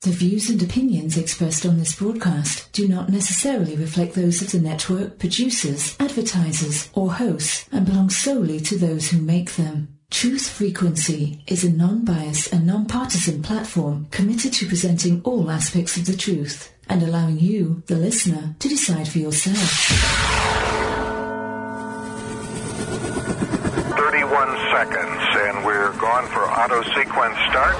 The views and opinions expressed on this broadcast do not necessarily reflect those of the network, producers, advertisers, or hosts, and belong solely to those who make them. Truth Frequency is a non-biased and non-partisan platform committed to presenting all aspects of the truth and allowing you, the listener, to decide for yourself. 31 seconds, and we're gone for auto sequence start.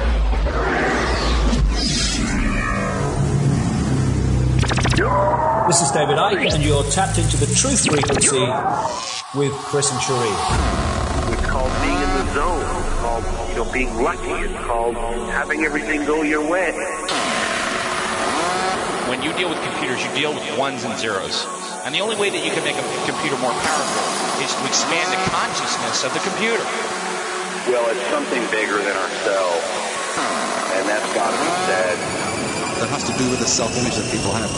This is David Icke, and you're tapped into the Truth Frequency with Chris and Cherie. It's called being in the zone. It's called, being lucky. It's called having everything go your way. When you deal with computers, you deal with ones and zeros. And the only way that you can make a computer more powerful is to expand the consciousness of the computer. Well, it's something bigger than ourselves, and that's got to be said. That has to do with the self-image that people have.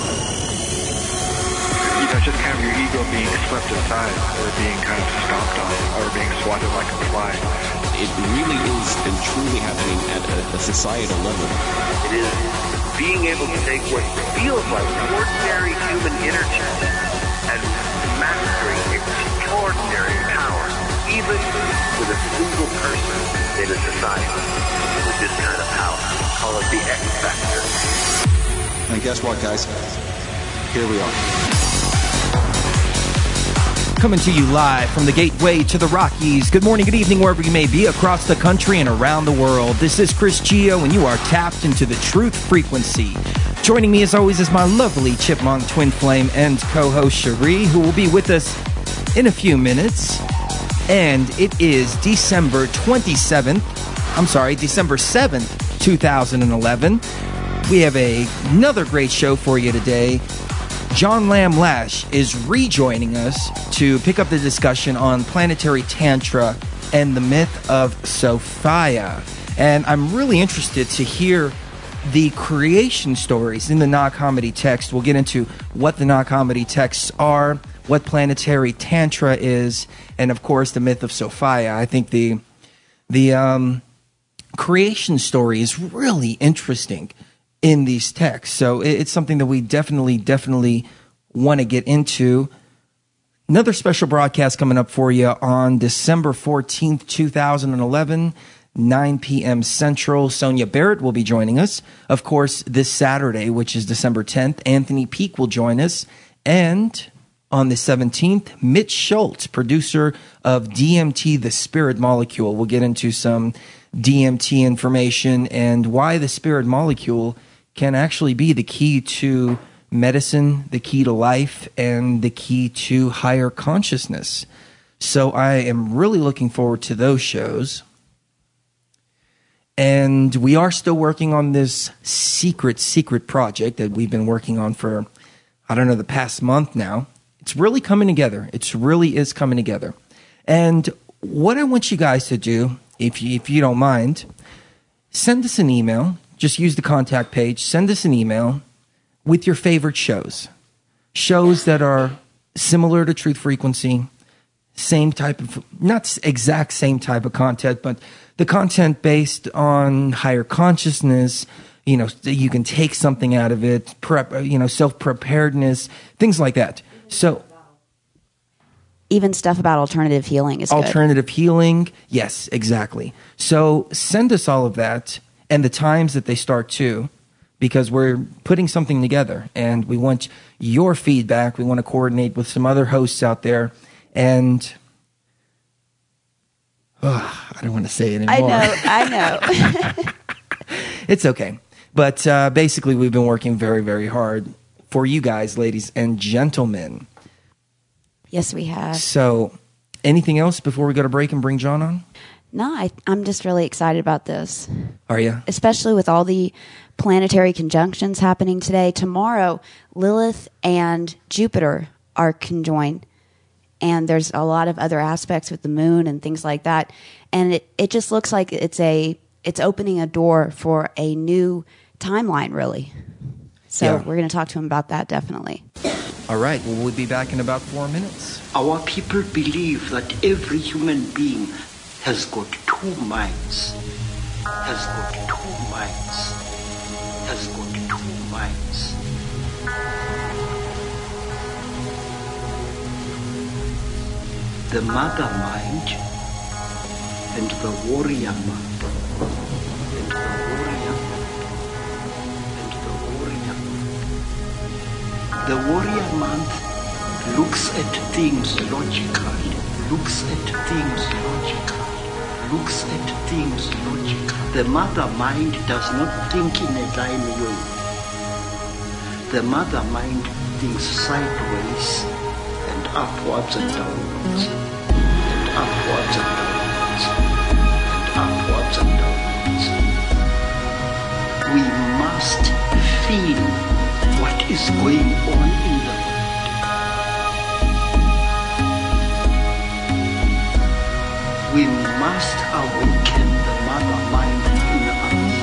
Just kind of your ego being swept aside or being kind of stomped on or being swatted like a fly. It really is and truly happening at a societal level. It is being able to take what feels like ordinary human energy and mastering extraordinary power, even with a single person in a society with this kind of power. Call it the X Factor. And guess what, guys? Here we are. Coming to you live from the Gateway to the Rockies. Good morning, good evening, wherever you may be across the country and around the world. This is Chris Gio, and you are tapped into the Truth Frequency. Joining me, as always, is my lovely chipmunk twin flame and co-host Cherie, who will be with us in a few minutes. And it is December 7th, 2011. We have another great show for you today. John Lamb Lash is rejoining us to pick up the discussion on planetary tantra and the myth of Sophia. And I'm really interested to hear the creation stories in the Nag Hammadi text. We'll get into what the Nag Hammadi texts are, what planetary tantra is, and of course the myth of Sophia. I think the creation story is really interesting in these texts. So it's something that we definitely want to get into. Another special broadcast coming up for you on December 14th, 2011, 9 p.m. Central. Sonia Barrett will be joining us. Of course, this Saturday, which is December 10th, Anthony Peake will join us. And on the 17th, Mitch Schultz, producer of DMT, the Spirit Molecule. We'll get into some DMT information and why the spirit molecule can actually be the key to medicine, the key to life, and the key to higher consciousness. So I am really looking forward to those shows. And we are still working on this secret project that we've been working on for, the past month now. It's really coming together. It really is coming together. And what I want you guys to do, if you don't mind, send us an email. Just use the contact page. Send us an email with your favorite shows. Shows that are similar to Truth Frequency. Same type of, not exact same type of content, but the content based on higher consciousness. You can take something out of it. Self-preparedness, things like that. So, even stuff about alternative healing is alternative healing. Yes, exactly. So send us all of that and the times that they start too, because we're putting something together and we want your feedback. We want to coordinate with some other hosts out there. And I don't want to say it anymore. I know. It's okay. But basically, we've been working very, very hard for you guys, ladies and gentlemen. Yes, we have. So, anything else before we go to break and bring John on? No, I'm just really excited about this. Are you? Especially with all the planetary conjunctions happening today. Tomorrow, Lilith and Jupiter are conjoined. And there's a lot of other aspects with the moon and things like that. And it just looks like it's opening a door for a new timeline, really. So we're going to talk to him about that, definitely. All right. Well, we'll be back in about 4 minutes. Our people believe that every human being has got two minds. has got two minds. The mother mind and the warrior mind. And the warrior mind. And the warrior mind. The warrior mind looks at things logically. Looks at things logically. Looks at things logically. The mother mind does not think in a line way. The mother mind thinks sideways and upwards and downwards. And upwards and downwards. And upwards and downwards. We must feel what is going on in the world. We must awaken the mother mind in us.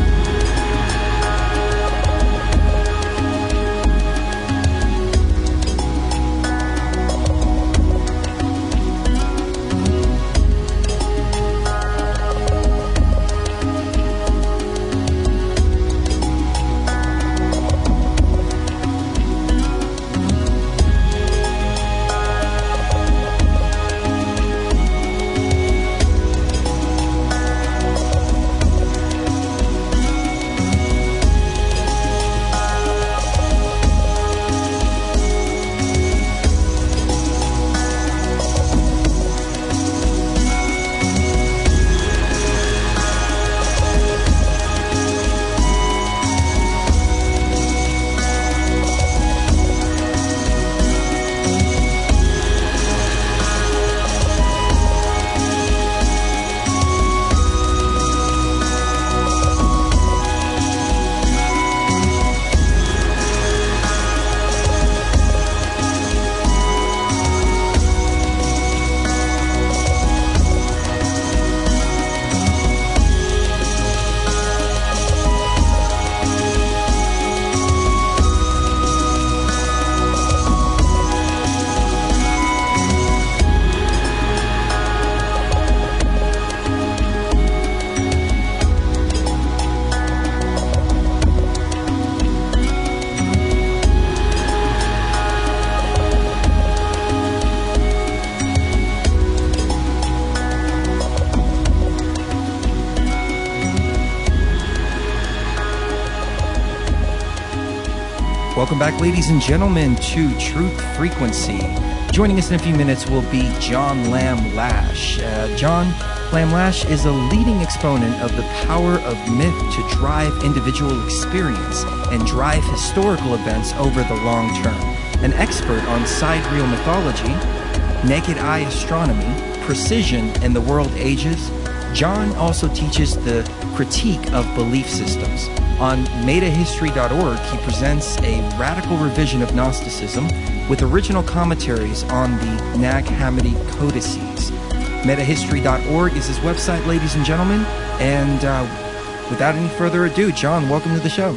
Welcome back, ladies and gentlemen, to Truth Frequency. Joining us in a few minutes will be John Lamb Lash. John Lamb Lash is a leading exponent of the power of myth to drive individual experience and drive historical events over the long term. An expert on sidereal mythology, naked eye astronomy, precision, and the world ages, John also teaches the critique of belief systems. On metahistory.org, he presents a radical revision of Gnosticism with original commentaries on the Nag Hammadi codices. Metahistory.org is his website, ladies and gentlemen. And without any further ado, John, welcome to the show.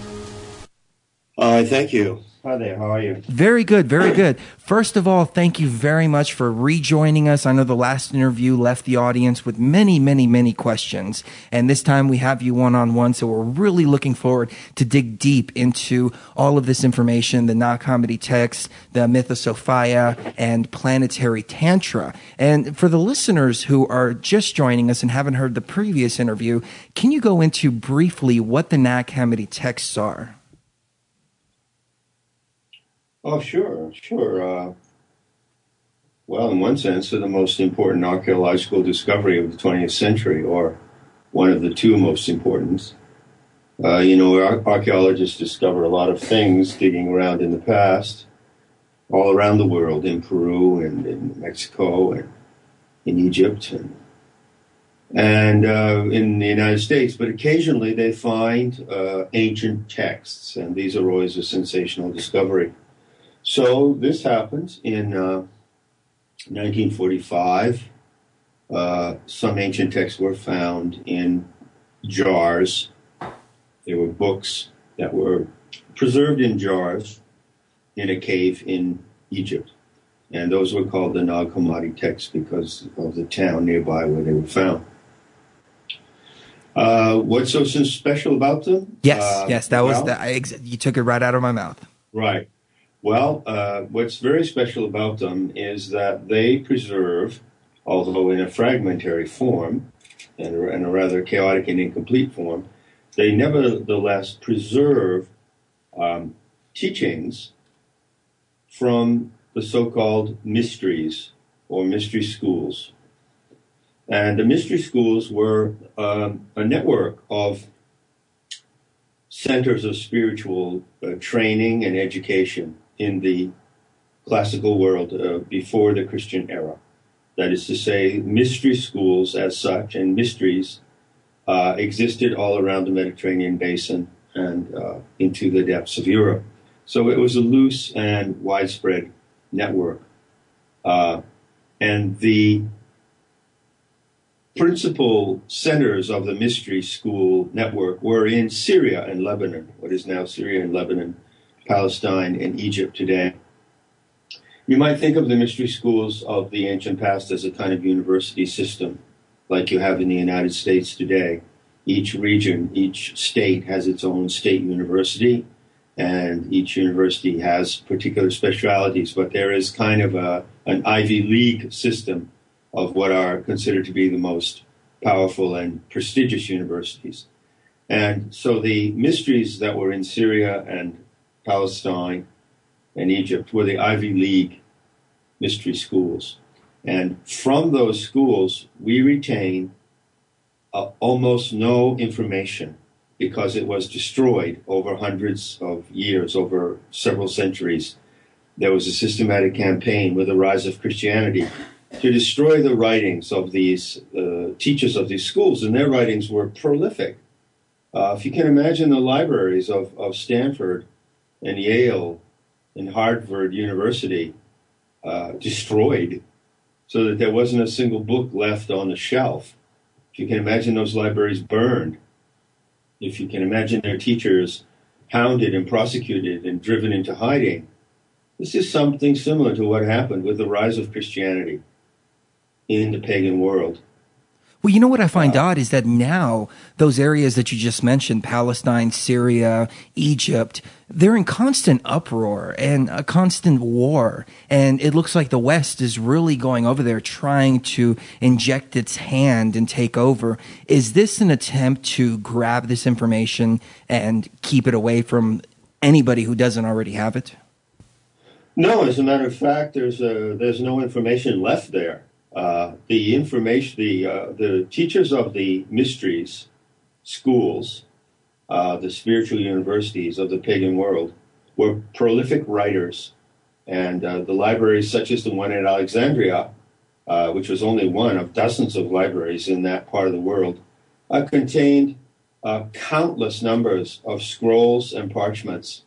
Thank you. Hi there, how are you? Very good, very good. First of all, thank you very much for rejoining us. I know the last interview left the audience with many, many, many questions. And this time we have you one-on-one, so we're really looking forward to dig deep into all of this information, the Nag Hammadi texts, the Mythosophia, and planetary tantra. And for the listeners who are just joining us and haven't heard the previous interview, can you go into briefly what the Nag Hammadi texts are? Oh, sure. Well, in one sense, they're the most important archaeological discovery of the 20th century, or one of the two most important. Archaeologists discover a lot of things digging around in the past, all around the world, in Peru and in Mexico and in Egypt and in the United States. But occasionally they find ancient texts, and these are always a sensational discovery. So this happened in 1945. Some ancient texts were found in jars. They were books that were preserved in jars in a cave in Egypt. And those were called the Nag Hammadi texts because of the town nearby where they were found. What's so special about them? Yes, that was you took it right out of my mouth. Right. Well, what's very special about them is that they preserve, although in a fragmentary form and a rather chaotic and incomplete form, they nevertheless preserve teachings from the so-called mysteries or mystery schools. And the mystery schools were a network of centers of spiritual training and education in the classical world before the Christian era. That is to say, mystery schools as such and mysteries existed all around the Mediterranean basin and into the depths of Europe. So it was a loose and widespread network. And the principal centers of the mystery school network were in Syria and Lebanon, what is now Syria and Lebanon, Palestine and Egypt today. You might think of the mystery schools of the ancient past as a kind of university system, like you have in the United States today. Each region, each state has its own state university, and each university has particular specialities, but there is kind of an Ivy League system of what are considered to be the most powerful and prestigious universities. And so the mysteries that were in Syria and Palestine and Egypt were the Ivy League mystery schools. And from those schools, we retain almost no information because it was destroyed over hundreds of years, over several centuries. There was a systematic campaign with the rise of Christianity to destroy the writings of these teachers of these schools, and their writings were prolific. If you can imagine the libraries of Stanford and Yale and Harvard University destroyed so that there wasn't a single book left on the shelf. If you can imagine those libraries burned, if you can imagine their teachers hounded and prosecuted and driven into hiding, this is something similar to what happened with the rise of Christianity in the pagan world. Well, you know what I find odd is that now those areas that you just mentioned, Palestine, Syria, Egypt, they're in constant uproar and a constant war. And it looks like the West is really going over there trying to inject its hand and take over. Is this an attempt to grab this information and keep it away from anybody who doesn't already have it? No, as a matter of fact, there's no information left there. The teachers of the mysteries schools, the spiritual universities of the pagan world, were prolific writers. And the libraries such as the one at Alexandria, which was only one of dozens of libraries in that part of the world, contained countless numbers of scrolls and parchments.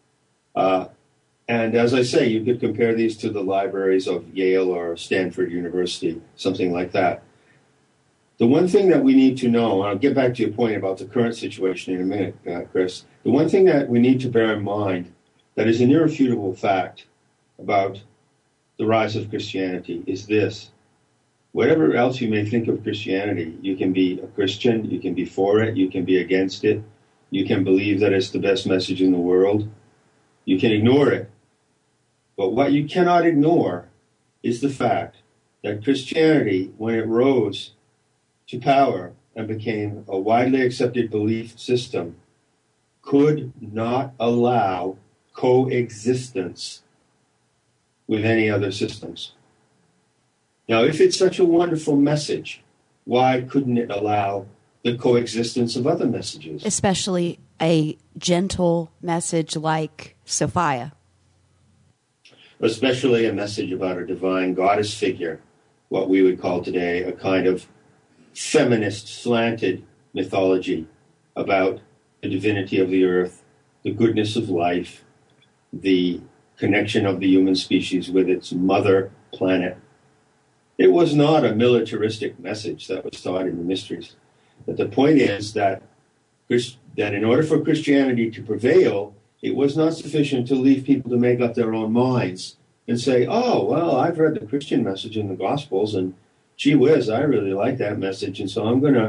And as I say, you could compare these to the libraries of Yale or Stanford University, something like that. The one thing that we need to know, and I'll get back to your point about the current situation in a minute, Chris, the one thing that we need to bear in mind that is an irrefutable fact about the rise of Christianity is this. Whatever else you may think of Christianity, you can be a Christian, you can be for it, you can be against it, you can believe that it's the best message in the world, you can ignore it. But what you cannot ignore is the fact that Christianity, when it rose to power and became a widely accepted belief system, could not allow coexistence with any other systems. Now, if it's such a wonderful message, why couldn't it allow the coexistence of other messages? Especially a gentle message like Sophia. Especially a message about a divine goddess figure, what we would call today a kind of feminist slanted mythology about the divinity of the earth, the goodness of life, the connection of the human species with its mother planet. It was not a militaristic message that was taught in the mysteries. But the point is that in order for Christianity to prevail, it was not sufficient to leave people to make up their own minds and say, oh, well, I've read the Christian message in the Gospels, and gee whiz, I really like that message, and so I'm going to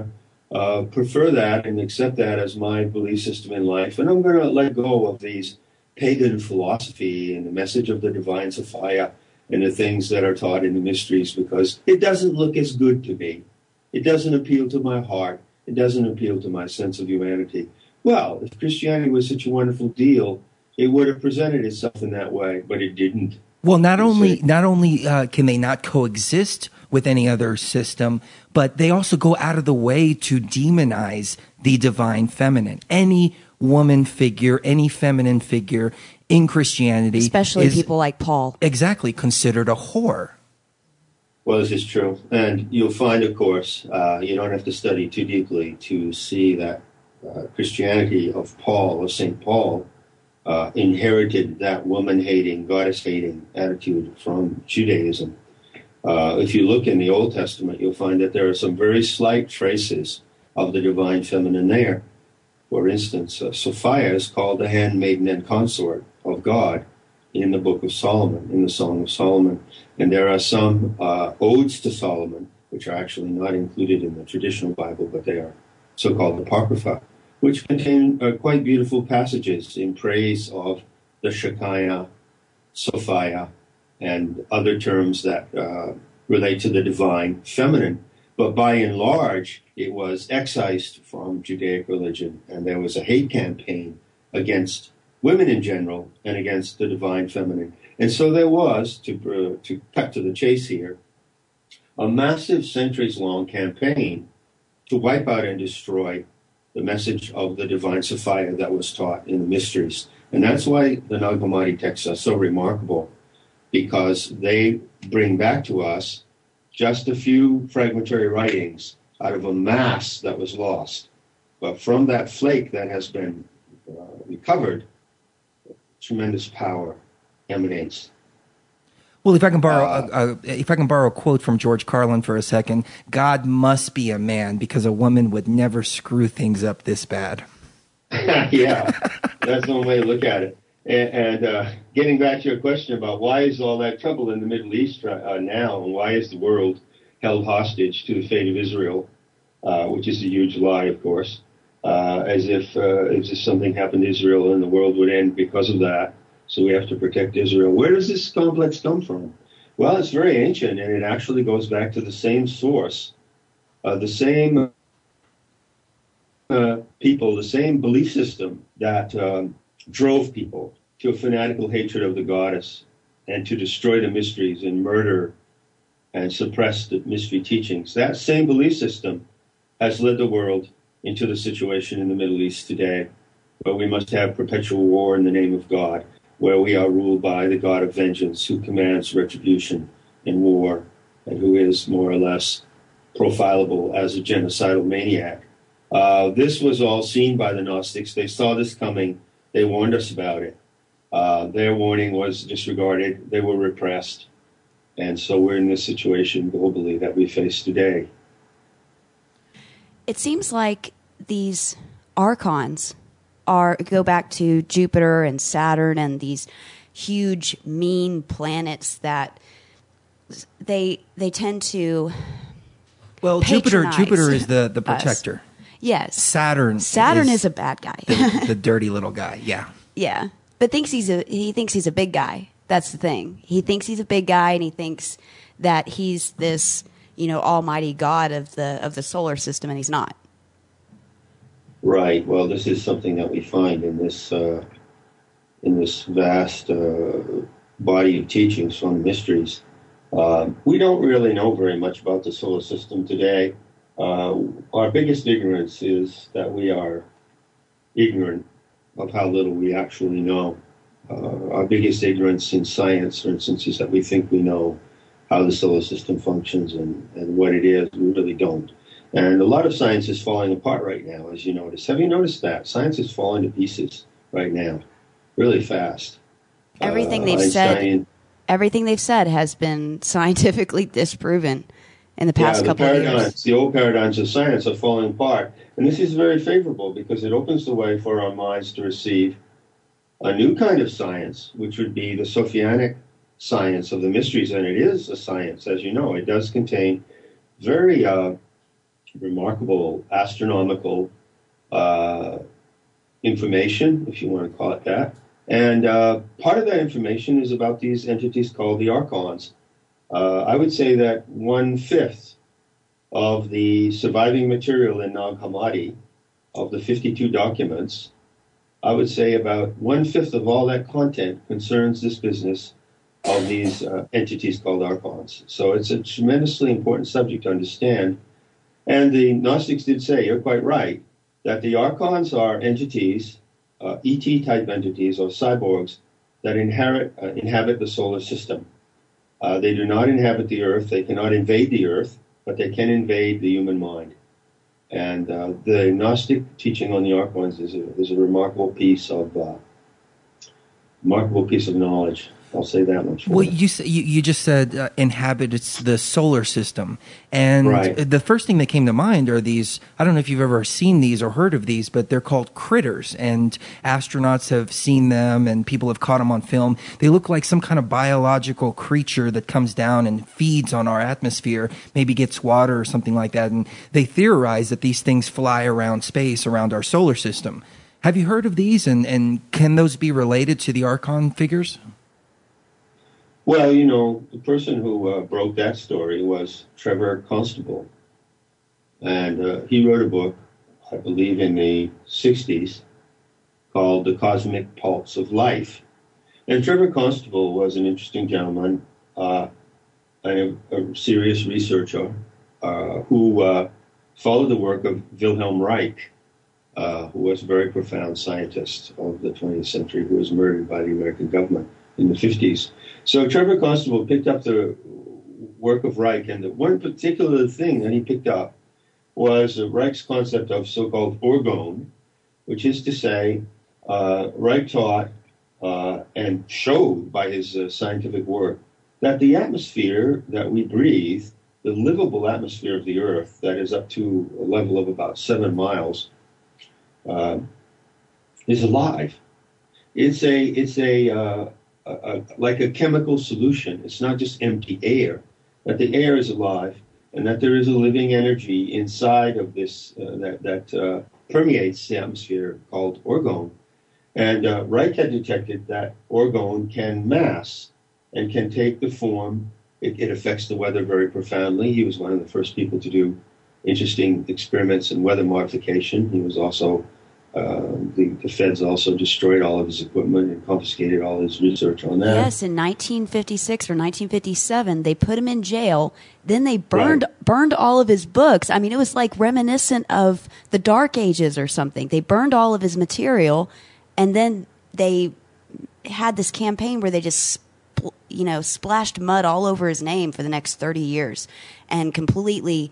prefer that and accept that as my belief system in life. And I'm going to let go of these pagan philosophy and the message of the divine Sophia and the things that are taught in the mysteries, because it doesn't look as good to me. It doesn't appeal to my heart. It doesn't appeal to my sense of humanity. Well, if Christianity was such a wonderful deal, it would have presented itself in that way, but it didn't. Well, not only can they not coexist with any other system, but they also go out of the way to demonize the divine feminine. Any woman figure, any feminine figure in Christianity, especially people like Paul, exactly considered a whore. Well, this is true. And you'll find, of course, you don't have to study too deeply to see that Christianity of Paul, of St. Paul, inherited that woman-hating, goddess-hating attitude from Judaism. If you look in the Old Testament, you'll find that there are some very slight traces of the divine feminine there. For instance, Sophia is called the handmaiden and consort of God in the Book of Solomon, in the Song of Solomon. And there are some odes to Solomon, which are actually not included in the traditional Bible, but they are so-called Apocrypha, which contain quite beautiful passages in praise of the Shekinah, Sophia, and other terms that relate to the divine feminine. But by and large, it was excised from Judaic religion, and there was a hate campaign against women in general and against the divine feminine. And so there was, to cut to the chase here, a massive centuries-long campaign to wipe out and destroy the message of the divine Sophia that was taught in the mysteries. And that's why the Nag Hammadi texts are so remarkable, because they bring back to us just a few fragmentary writings out of a mass that was lost. But from that flake that has been recovered, tremendous power emanates. Well, if I can borrow a quote from George Carlin for a second, God must be a man because a woman would never screw things up this bad. Yeah, that's one way to look at it. And getting back to your question about why is all that trouble in the Middle East now, and why is the world held hostage to the fate of Israel, which is a huge lie, of course, as if something happened to Israel and the world would end because of that. So we have to protect Israel. Where does this complex come from? Well, it's very ancient, and it actually goes back to the same source, the same people, the same belief system that drove people to a fanatical hatred of the goddess and to destroy the mysteries and murder and suppress the mystery teachings. That same belief system has led the world into the situation in the Middle East today, where we must have perpetual war in the name of God, where we are ruled by the God of vengeance, who commands retribution in war, and who is more or less profilable as a genocidal maniac. This was all seen by the Gnostics. They saw this coming. They warned us about it. Their warning was disregarded. They were repressed. And so we're in this situation globally that we face today. It seems like these archons go back to Jupiter and Saturn and these huge, mean planets that they tend to Jupiter is the protector. Us. Yes. Saturn is a bad guy. the dirty little guy, yeah. Yeah. But he thinks he's a big guy. That's the thing. He thinks he's a big guy, and he thinks that he's this, almighty God of the solar system, and he's not. Right. Well, this is something that we find in this vast body of teachings from the mysteries. We don't really know very much about the solar system today. Our biggest ignorance is that we are ignorant of how little we actually know. Our biggest ignorance in science, for instance, is that we think we know how the solar system functions and what it is. We really don't. And a lot of science is falling apart right now, as you notice. Have you noticed that? Science is falling to pieces right now, really fast. Everything they've said has been scientifically disproven in the past couple of years. The old paradigms of science are falling apart. And this is very favorable because it opens the way for our minds to receive a new kind of science, which would be the Sophianic science of the mysteries. And it is a science, as you know. It does contain very remarkable astronomical information, if you want to call it that. And part of that information is about these entities called the archons. I would say that 1/5 of the surviving material in Nag Hammadi, of the 52 documents, I would say about 1/5 of all that content concerns this business of these entities called archons. So it's a tremendously important subject to understand. And the Gnostics did say, you're quite right, that the archons are entities, ET-type entities or cyborgs that inhabit the solar system. They do not inhabit the Earth. They cannot invade the Earth, but they can invade the human mind. And the Gnostic teaching on the archons is a remarkable piece of knowledge. I'll say that much. Well, you just said inhabits the solar system. And right. The first thing that came to mind are these, I don't know if you've ever seen these or heard of these, but they're called critters. And astronauts have seen them and people have caught them on film. They look like some kind of biological creature that comes down and feeds on our atmosphere, maybe gets water or something like that. And they theorize that these things fly around space, around our solar system. Have you heard of these? And can those be related to the Archon figures? Well, you know, the person who broke that story was Trevor Constable. And he wrote a book, I believe in the 60s, called The Cosmic Pulse of Life. And Trevor Constable was an interesting gentleman, and a serious researcher who followed the work of Wilhelm Reich, who was a very profound scientist of the 20th century, who was murdered by the American government in the 50s. So Trevor Constable picked up the work of Reich, and the one particular thing that he picked up was Reich's concept of so-called orgone, which is to say, Reich taught and showed by his scientific work that the atmosphere that we breathe, the livable atmosphere of the Earth, that is up to a level of about 7 miles, is alive. It's like a chemical solution. It's not just empty air, that the air is alive, and that there is a living energy inside of this that permeates the atmosphere called orgone. And Reich had detected that orgone can mass and can take the form. It affects the weather very profoundly. He was one of the first people to do interesting experiments in weather modification. He was also the feds also destroyed all of his equipment and confiscated all his research on that. Yes, in 1956 or 1957, they put him in jail. Then they burned all of his books. I mean, it was like reminiscent of the Dark Ages or something. They burned all of his material, and then they had this campaign where they just splashed mud all over his name for the next 30 years and completely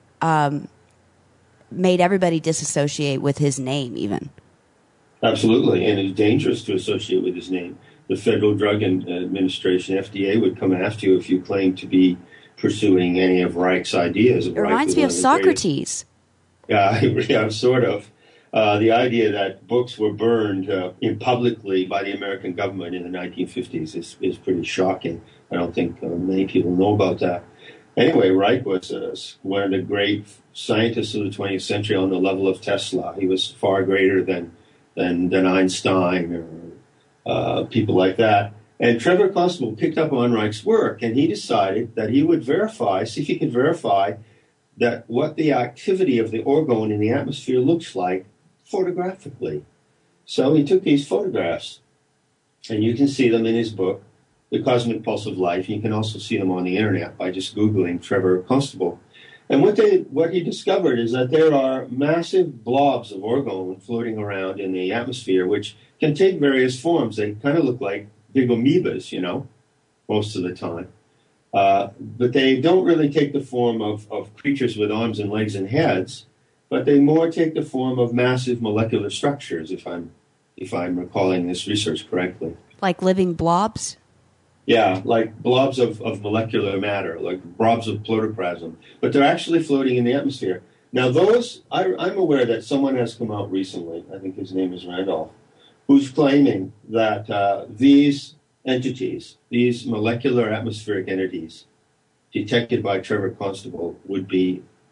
made everybody disassociate with his name even. Absolutely, and it's dangerous to associate with his name. The Federal Drug Administration, FDA, would come after you if you claim to be pursuing any of Reich's ideas. It reminds me of Socrates. Yeah, sort of. The idea that books were burned publicly by the American government in the 1950s is pretty shocking. I don't think many people know about that. Anyway, Reich was one of the great scientists of the 20th century on the level of Tesla. He was far greater than Einstein or people like that. And Trevor Constable picked up on Reich's work, and he decided that he would see if he could verify that what the activity of the orgone in the atmosphere looks like photographically. So he took these photographs, and you can see them in his book, The Cosmic Pulse of Life. You can also see them on the internet by just Googling Trevor Constable. And what he discovered is that there are massive blobs of orgone floating around in the atmosphere, which can take various forms. They kind of look like big amoebas, most of the time. But they don't really take the form of creatures with arms and legs and heads, but they more take the form of massive molecular structures, if I'm recalling this research correctly. Like living blobs? Yeah, like blobs of molecular matter, like blobs of protoplasm. But they're actually floating in the atmosphere. Now those, I'm aware that someone has come out recently, I think his name is Randolph, who's claiming that these entities, these molecular atmospheric entities, detected by Trevor Constable would be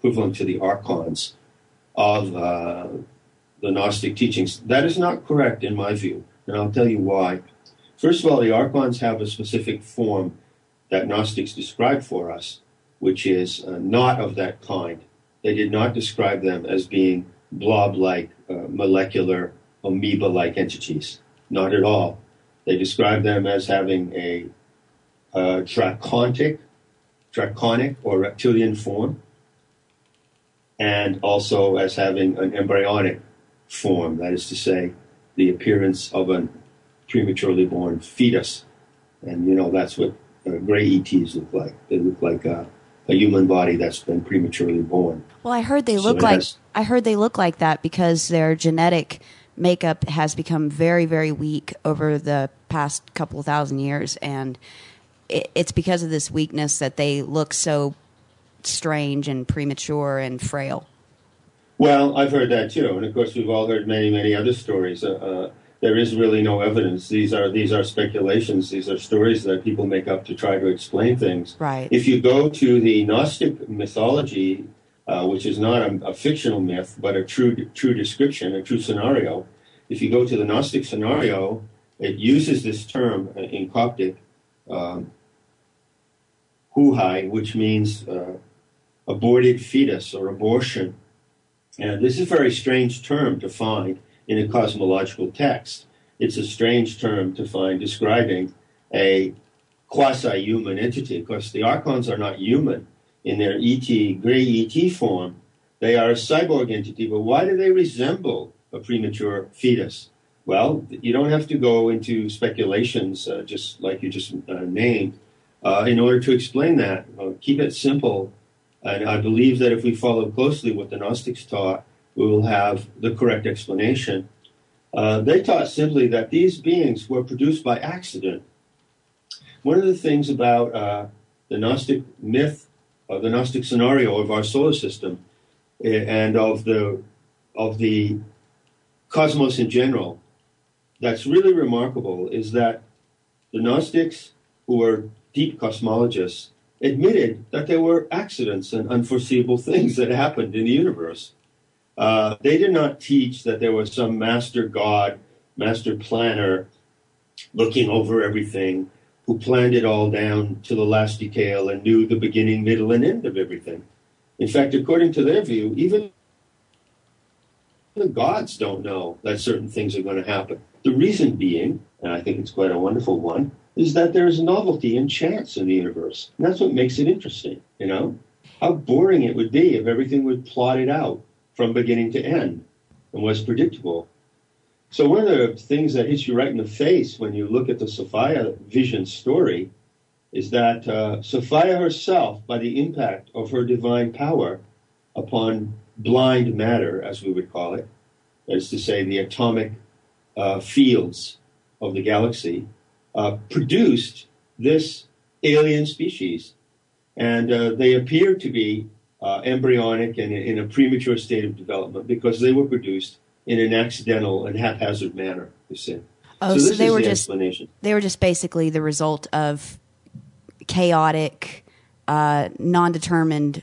equivalent to the archons of the Gnostic teachings. That is not correct in my view, and I'll tell you why. First of all, the archons have a specific form that Gnostics describe for us, which is not of that kind. They did not describe them as being blob-like, molecular, amoeba-like entities. Not at all. They describe them as having a draconic or reptilian form, and also as having an embryonic form, that is to say, the appearance of a prematurely born fetus. And, you know, that's what gray ETs look like. They look like a human body that's been prematurely born. Well, I heard they look like that because their genetic makeup has become very, very weak over the past couple of thousand years, and it's because of this weakness that they look so strange and premature and frail. Well, I've heard that too, and of course we've all heard many, many other stories. There is really no evidence. These are speculations. These are stories that people make up to try to explain things. Right. If you go to the Gnostic mythology, which is not a fictional myth, but a true description, a true scenario. If you go to the Gnostic scenario, it uses this term in Coptic, huhai, which means aborted fetus or abortion. And this is a very strange term to find in a cosmological text. It's a strange term to find describing a quasi-human entity. Of course, the archons are not human in their gray ET form. They are a cyborg entity, but why do they resemble a premature fetus? Well, you don't have to go into speculations, just like you just named, in order to explain that. Keep it simple, and I believe that if we follow closely what the Gnostics taught, we will have the correct explanation. They taught simply that these beings were produced by accident. One of the things about the Gnostic myth, the Gnostic scenario of our solar system, and of the cosmos in general, that's really remarkable is that the Gnostics, who were deep cosmologists, admitted that there were accidents and unforeseeable things that happened in the universe. They did not teach that there was some master god, master planner, looking over everything, who planned it all down to the last detail and knew the beginning, middle, and end of everything. In fact, according to their view, even the gods don't know that certain things are going to happen. The reason being, and I think it's quite a wonderful one, is that there is novelty and chance in the universe. And that's what makes it interesting, you know? How boring it would be if everything was plotted out from beginning to end and was predictable. So one of the things that hits you right in the face when you look at the Sophia vision story is that Sophia herself, by the impact of her divine power upon blind matter, as we would call it, that is to say the atomic fields of the galaxy, produced this alien species. And they appear to be embryonic and in a premature state of development because they were produced in an accidental and haphazard manner, you see. Oh, so they were just basically the result of chaotic, non-determined,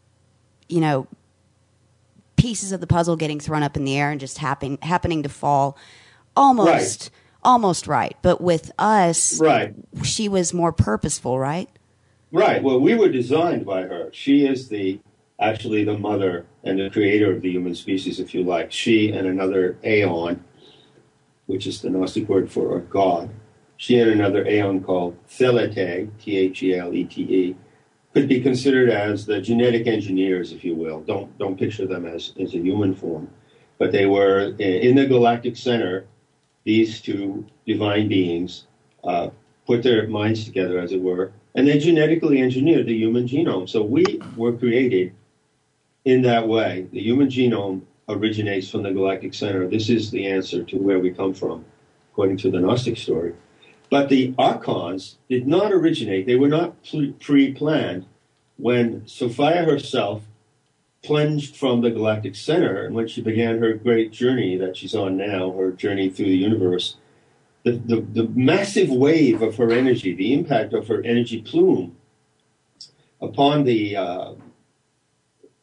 pieces of the puzzle getting thrown up in the air and just happening to fall almost right. But with us, right, she was more purposeful, right? Right. Well, we were designed by her. She is actually the mother and the creator of the human species, if you like. She and another aeon, which is the Gnostic word for a god, she and another aeon called Thelete, Thelete, could be considered as the genetic engineers, if you will. Don't picture them as a human form. But they were in the galactic center. These two divine beings put their minds together, as it were, and they genetically engineered the human genome. So we were created in that way. The human genome originates from the galactic center. This is the answer to where we come from, according to the Gnostic story. But the archons did not originate. They were not pre-planned. When Sophia herself plunged from the galactic center, and when she began her great journey that she's on now, her journey through the universe, the massive wave of her energy, the impact of her energy plume upon the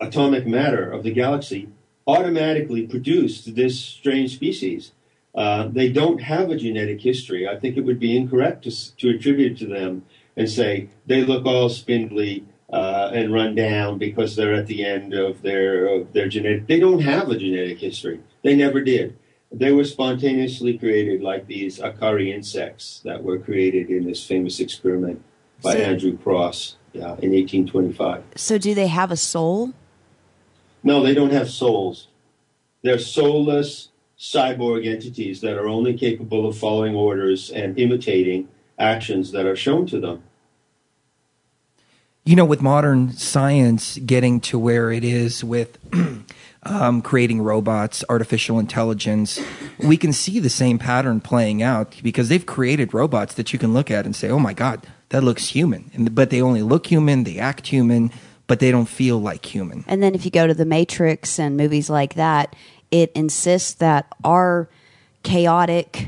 atomic matter of the galaxy automatically produced this strange species. They don't have a genetic history. I think it would be incorrect to attribute to them and say they look all spindly and run down because they're at the end of their genetic. They don't have a genetic history. They never did. They were spontaneously created like these Akari insects that were created in this famous experiment by Andrew Cross in 1825. So do they have a soul? No, they don't have souls. They're soulless cyborg entities that are only capable of following orders and imitating actions that are shown to them. You know, with modern science getting to where it is with creating robots, artificial intelligence, we can see the same pattern playing out because they've created robots that you can look at and say, oh my God, that looks human. But they only look human, they act human, but they don't feel like human. And then if you go to The Matrix and movies like that, it insists that our chaotic,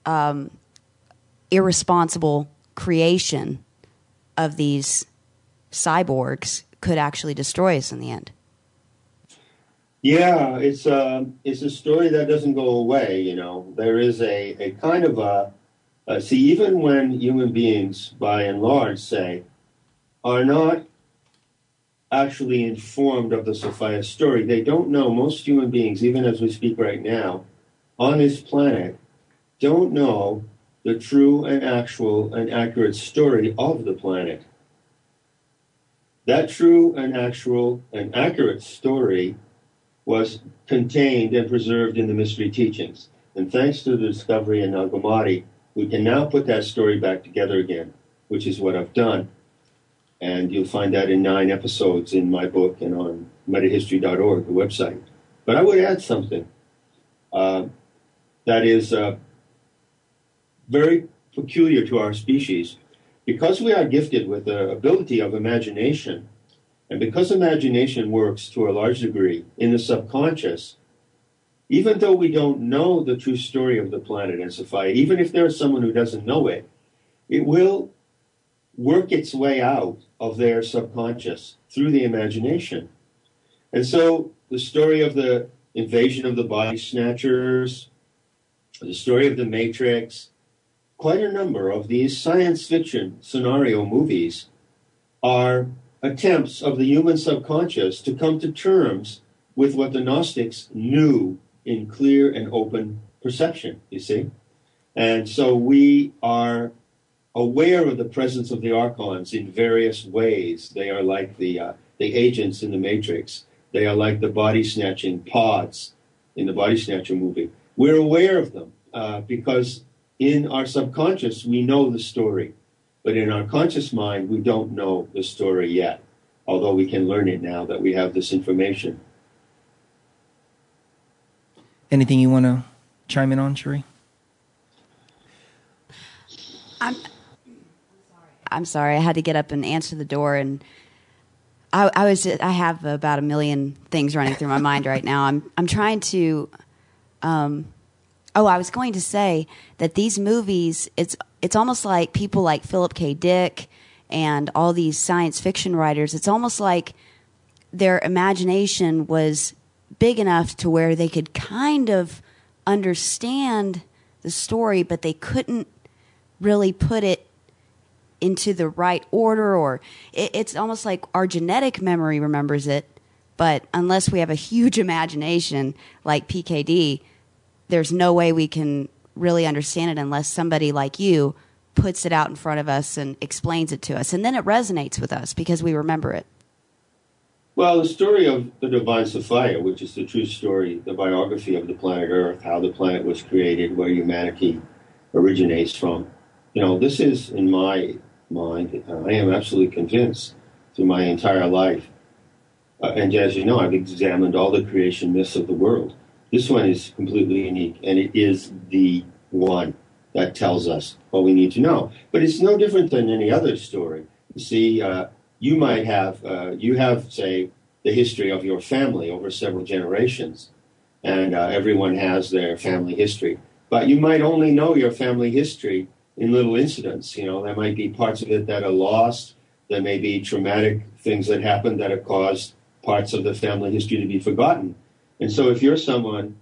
irresponsible creation of these cyborgs could actually destroy us in the end. Yeah, it's a story that doesn't go away. You know, there is a kind of see, even when human beings, by and large, say, are not actually informed of the Sophia story, they don't know. Most human beings, even as we speak right now, on this planet, don't know the true and actual and accurate story of the planet. That true and actual and accurate story was contained and preserved in the mystery teachings. And thanks to the discovery in Nag Hammadi, we can now put that story back together again, which is what I've done. And you'll find that in 9 episodes in my book and on metahistory.org, the website. But I would add something that is very peculiar to our species. Because we are gifted with the ability of imagination, and because imagination works to a large degree in the subconscious, even though we don't know the true story of the planet and Sophia, even if there's someone who doesn't know it, it will work its way out of their subconscious through the imagination. And so the story of the invasion of the body snatchers, the story of the Matrix, quite a number of these science fiction scenario movies are attempts of the human subconscious to come to terms with what the Gnostics knew in clear and open perception, you see? And so we are aware of the presence of the archons in various ways. They are like the agents in the Matrix. They are like the body-snatching pods in the Body Snatcher movie. We're aware of them because in our subconscious we know the story. But in our conscious mind, we don't know the story yet, although we can learn it now that we have this information. Anything you want to chime in on, Cherie? I'm sorry. I had to get up and answer the door, and I have about 1 million things running through my mind right now. I'm trying to. I was going to say that these movies, it's almost like people like Philip K. Dick and all these science fiction writers. It's almost like their imagination was big enough to where they could kind of understand the story, but they couldn't really put it into the right order, or it's almost like our genetic memory remembers it, but unless we have a huge imagination like PKD, there's no way we can really understand it unless somebody like you puts it out in front of us and explains it to us. And then it resonates with us because we remember it. Well, the story of the Divine Sophia, which is the true story, the biography of the planet Earth, how the planet was created, where humanity originates from. You know, this is, in my mind, I am absolutely convinced through my entire life. And as you know, I've examined all the creation myths of the world. This one is completely unique, and it is the one that tells us what we need to know. But it's no different than any other story. You see, you might have, say, the history of your family over several generations, and everyone has their family history. But you might only know your family history in little incidents. You know, there might be parts of it that are lost. There may be traumatic things that happen that have caused parts of the family history to be forgotten. And so if you're someone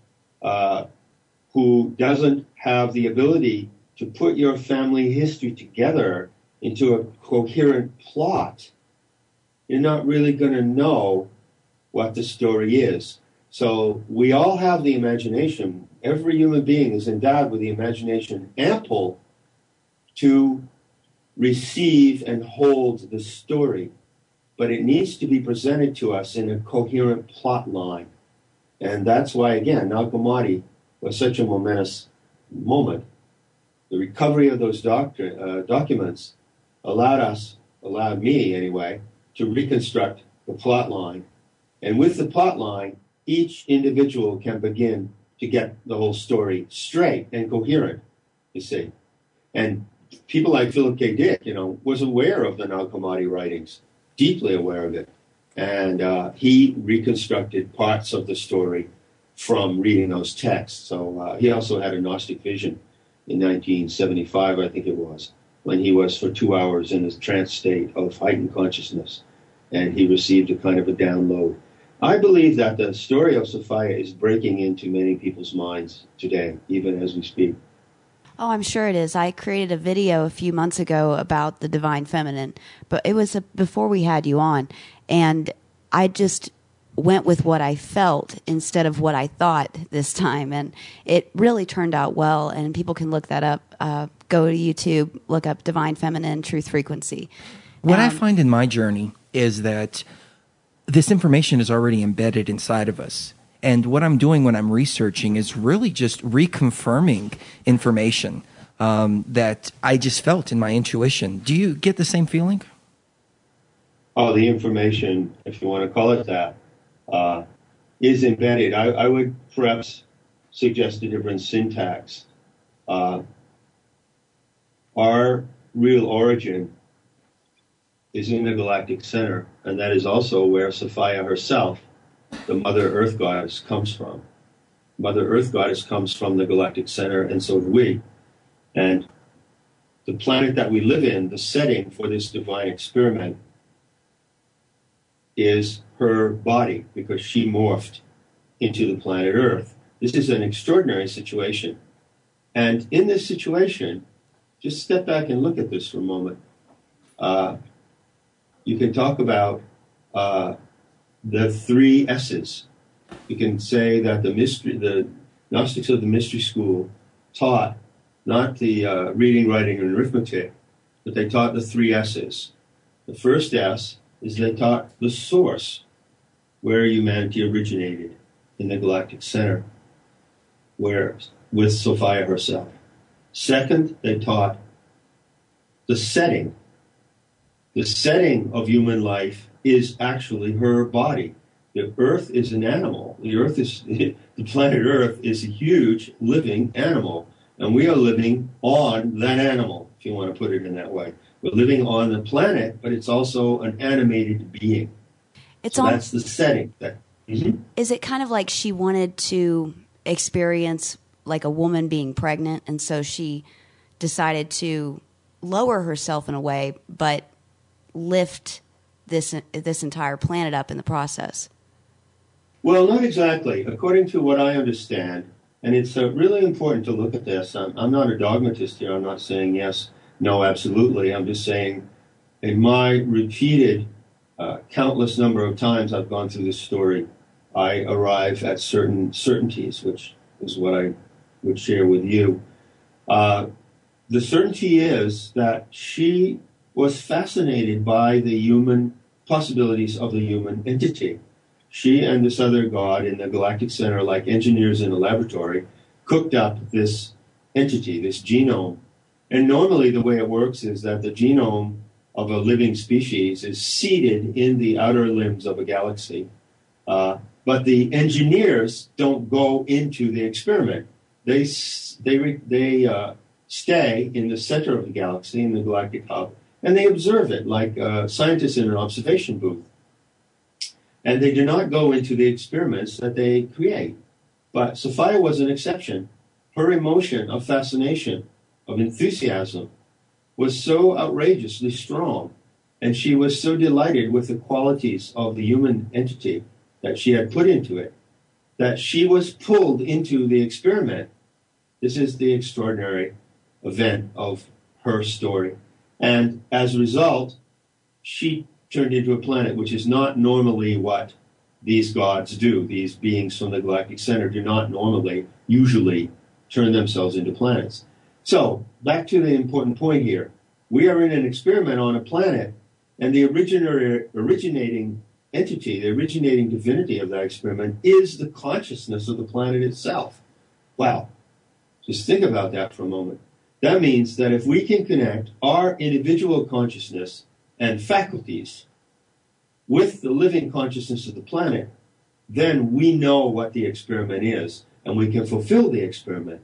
who doesn't have the ability to put your family history together into a coherent plot, you're not really going to know what the story is. So we all have the imagination. Every human being is endowed with the imagination ample to receive and hold the story. But it needs to be presented to us in a coherent plot line. And that's why, again, Nag Hammadi was such a momentous moment. The recovery of those documents allowed me anyway, to reconstruct the plot line. And with the plot line, each individual can begin to get the whole story straight and coherent, you see. And people like Philip K. Dick, was aware of the Nag Hammadi writings, deeply aware of it. And he reconstructed parts of the story from reading those texts. So he also had a Gnostic vision in 1975, I think it was, when he was for 2 hours in a trance state of heightened consciousness. And he received a kind of a download. I believe that the story of Sophia is breaking into many people's minds today, even as we speak. Oh, I'm sure it is. I created a video a few months ago about the Divine Feminine, but it was before we had you on, and I just went with what I felt instead of what I thought this time, and it really turned out well, and people can look that up. Go to YouTube, look up Divine Feminine Truth Frequency. What I find in my journey is that this information is already embedded inside of us. And what I'm doing when I'm researching is really just reconfirming information that I just felt in my intuition. Do you get the same feeling? Oh, the information, if you want to call it that, is embedded. I would perhaps suggest a different syntax. Our real origin is in the galactic center, and that is also where Sophia herself, the Mother Earth Goddess, comes from. Mother Earth Goddess comes from the galactic center, and so do we. And the planet that we live in, the setting for this divine experiment, is her body, because she morphed into the planet Earth. This is an extraordinary situation. And in this situation, just step back and look at this for a moment. You can talk about the three S's. You can say that the Gnostics of the Mystery School taught not the reading, writing, and arithmetic, but they taught the three S's. The first S is they taught the source, where humanity originated, in the galactic center, with Sophia herself. Second, they taught the setting. The setting of human life is actually her body. The Earth is an animal. The planet Earth is a huge living animal, and we are living on that animal, if you want to put it in that way. We're living on the planet, but it's also an animated being. That's the setting. Is it kind of like she wanted to experience like a woman being pregnant, and so she decided to lower herself in a way, but lift this entire planet up in the process? Well, not exactly. According to what I understand, and it's really important to look at this. I'm not a dogmatist here. I'm not saying yes, no, absolutely. I'm just saying in my repeated countless number of times I've gone through this story, I arrive at certain certainties, which is what I would share with you. The certainty is that she was fascinated by the human possibilities of the human entity. She and this other god in the galactic center, like engineers in a laboratory, cooked up this entity, this genome. And normally the way it works is that the genome of a living species is seated in the outer limbs of a galaxy. But the engineers don't go into the experiment. They stay in the center of the galaxy, in the galactic hub, and they observe it like scientists in an observation booth. And they do not go into the experiments that they create. But Sophia was an exception. Her emotion of fascination, of enthusiasm, was so outrageously strong And she was so delighted with the qualities of the human entity that she had put into it that she was pulled into the experiment. This is the extraordinary event of her story. And as a result, she turned into a planet, which is not normally what these gods do. These beings from the galactic center do not usually turn themselves into planets. So, back to the important point here. We are in an experiment on a planet, and the originating entity, the originating divinity of that experiment is the consciousness of the planet itself. Wow. Just think about that for a moment. That means that if we can connect our individual consciousness and faculties with the living consciousness of the planet, then we know what the experiment is, and we can fulfill the experiment.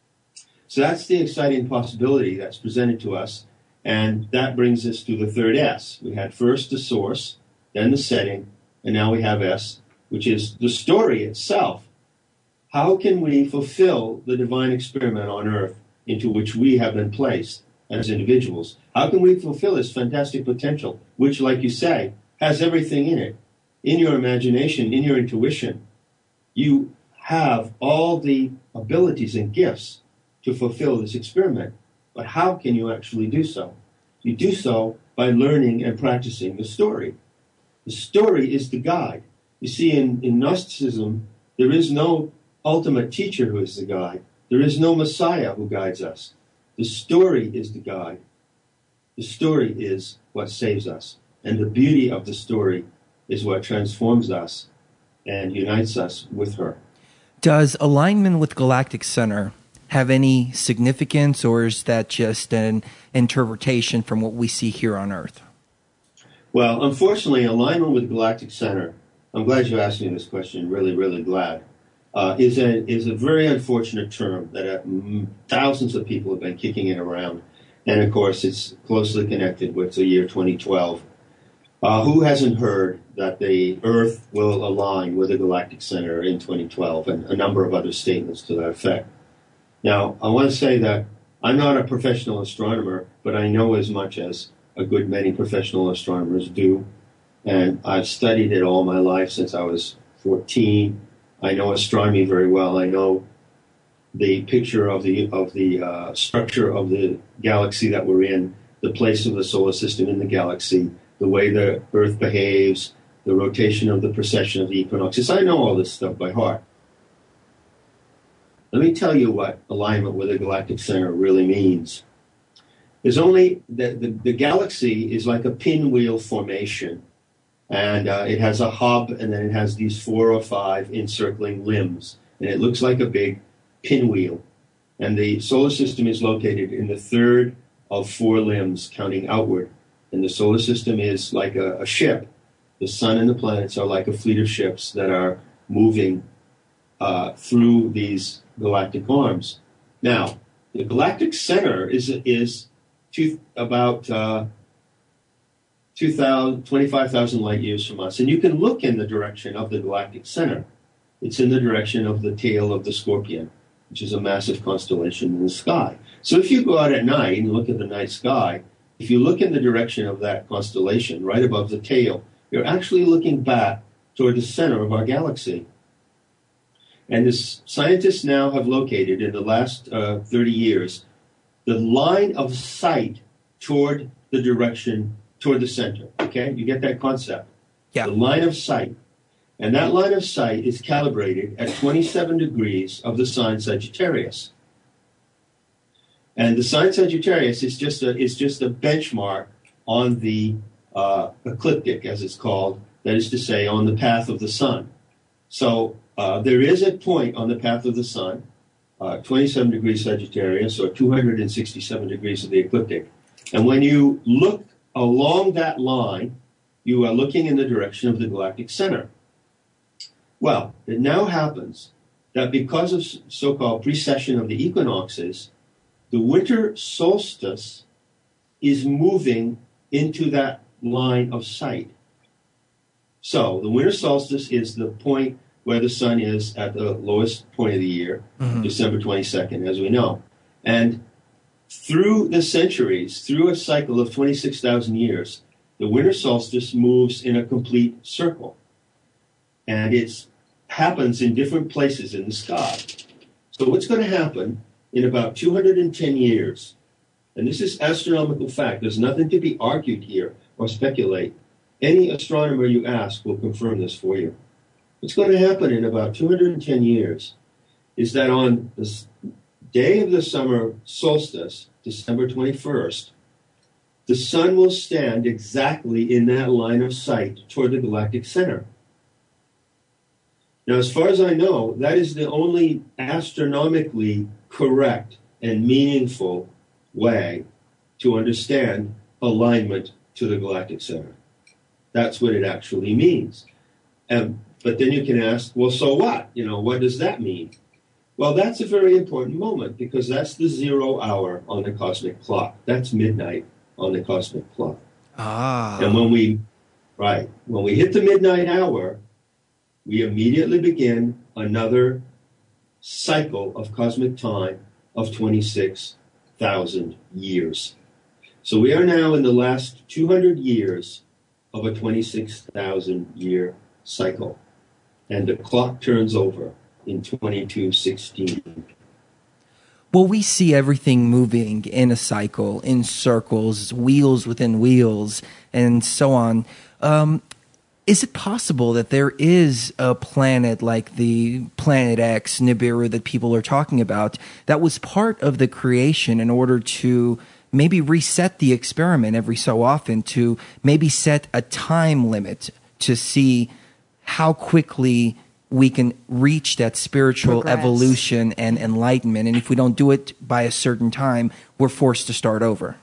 So that's the exciting possibility that's presented to us, and that brings us to the third S. We had first the source, then the setting, and now we have S, which is the story itself. How can we fulfill the divine experiment on Earth into which we have been placed as individuals? How can we fulfill this fantastic potential, which, like you say, has everything in it? In your imagination, in your intuition, you have all the abilities and gifts to fulfill this experiment. But how can you actually do so? You do so by learning and practicing the story. The story is the guide. You see, in Gnosticism, there is no ultimate teacher who is the guide. There is no Messiah who guides us. The story is the guide. The story is what saves us. And the beauty of the story is what transforms us and unites us with her. Does alignment with Galactic Center have any significance, or is that just an interpretation from what we see here on Earth? Well, unfortunately, alignment with Galactic Center, I'm glad you asked me this question, really, really glad, is a very unfortunate term that thousands of people have been kicking it around. And, of course, it's closely connected with the year 2012. Who hasn't heard that the Earth will align with the Galactic Center in 2012, and a number of other statements to that effect? Now, I want to say that I'm not a professional astronomer, but I know as much as a good many professional astronomers do. And I've studied it all my life since I was 14. I know astronomy very well. I know the picture of the structure of the galaxy that we're in, the place of the solar system in the galaxy, the way the Earth behaves, the rotation of the precession of the equinoxes. I know all this stuff by heart. Let me tell you what alignment with the Galactic Center really means. There's only the galaxy is like a pinwheel formation, and it has a hub, and then it has these 4 or 5 encircling limbs, and it looks like a big pinwheel. And the solar system is located in the third of 4 limbs, counting outward. And the solar system is like a ship. The sun and the planets are like a fleet of ships that are moving through these galactic arms. Now, the Galactic Center is about 25,000 light years from us. And you can look in the direction of the Galactic Center. It's in the direction of the tail of the Scorpion, which is a massive constellation in the sky. So if you go out at night and look at the night sky, if you look in the direction of that constellation, right above the tail, you're actually looking back toward the center of our galaxy. And the scientists now have located, in the last 30 years, the line of sight toward the direction, toward the center. Okay? You get that concept? Yeah. The line of sight. And that line of sight is calibrated at 27 degrees of the sign Sagittarius. And the sign Sagittarius is just a benchmark on the ecliptic, as it's called, that is to say, on the path of the sun. So there is a point on the path of the sun, 27 degrees Sagittarius, or 267 degrees of the ecliptic. And when you look along that line, you are looking in the direction of the Galactic Center. Well, it now happens that because of so-called precession of the equinoxes, the winter solstice is moving into that line of sight. So the winter solstice is the point where the sun is at the lowest point of the year, December 22nd, as we know. And through the centuries, through a cycle of 26,000 years, the winter solstice moves in a complete circle. And it happens in different places in the sky. So what's going to happen in about 210 years, and this is astronomical fact, there's nothing to be argued here or speculate. Any astronomer you ask will confirm this for you. What's going to happen in about 210 years is that on the day of the summer solstice, December 21st, the sun will stand exactly in that line of sight toward the galactic center. Now, as far as I know, that is the only astronomically correct and meaningful way to understand alignment to the galactic center. That's what it actually means. But then you can ask, well, so what? What does that mean? Well, that's a very important moment because that's the 0 hour on the cosmic clock. That's midnight on the cosmic clock. And when we hit the midnight hour, we immediately begin another cycle of cosmic time of 26,000 years. So we are now in the last 200 years of a 26,000 year cycle. And the clock turns over in 2216. Well, we see everything moving in a cycle, in circles, wheels within wheels, and so on. Is it possible that there is a planet like the Planet X, Nibiru, that people are talking about, that was part of the creation in order to maybe reset the experiment every so often, to maybe set a time limit to see how quickly we can reach that spiritual evolution and enlightenment? And if we don't do it by a certain time, we're forced to start over.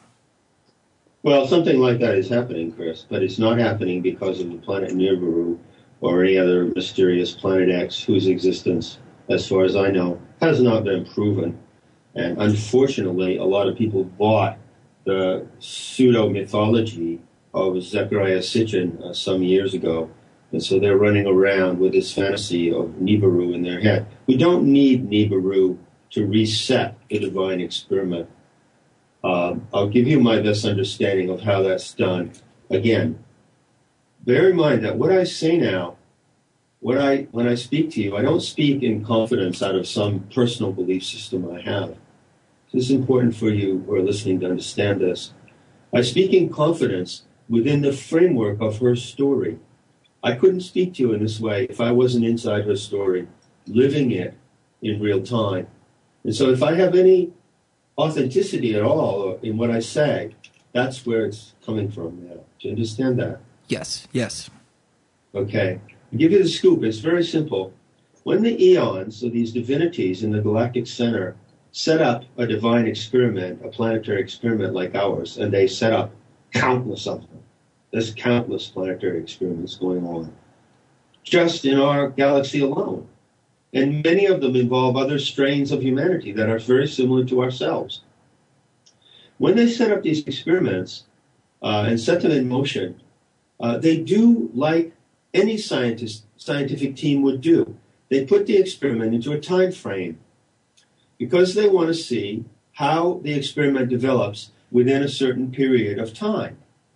Well, something like that is happening, Chris, but it's not happening because of the planet Nibiru or any other mysterious Planet X whose existence, as far as I know, has not been proven. And unfortunately, a lot of people bought the pseudo-mythology of Zecharia Sitchin some years ago. And so they're running around with this fantasy of Nibiru in their head. We don't need Nibiru to reset the divine experiment. I'll give you my best understanding of how that's done. Again, bear in mind that what I say now, when I speak to you, I don't speak in confidence out of some personal belief system I have. This is important for you who are listening to understand this. I speak in confidence within the framework of her story. I couldn't speak to you in this way if I wasn't inside her story, living it in real time. And so if I have any authenticity at all in what I say, that's where it's coming from now. Do you understand that? Yes, yes. Okay. I'll give you the scoop. It's very simple. When the eons, or these divinities in the galactic center, set up a divine experiment, a planetary experiment like ours, and they set up countless of them. There's countless planetary experiments going on just in our galaxy alone. And many of them involve other strains of humanity that are very similar to ourselves. When they set up these experiments and set them in motion, they do like any scientific team would do. They put the experiment into a time frame because they want to see how the experiment develops within a certain period of time.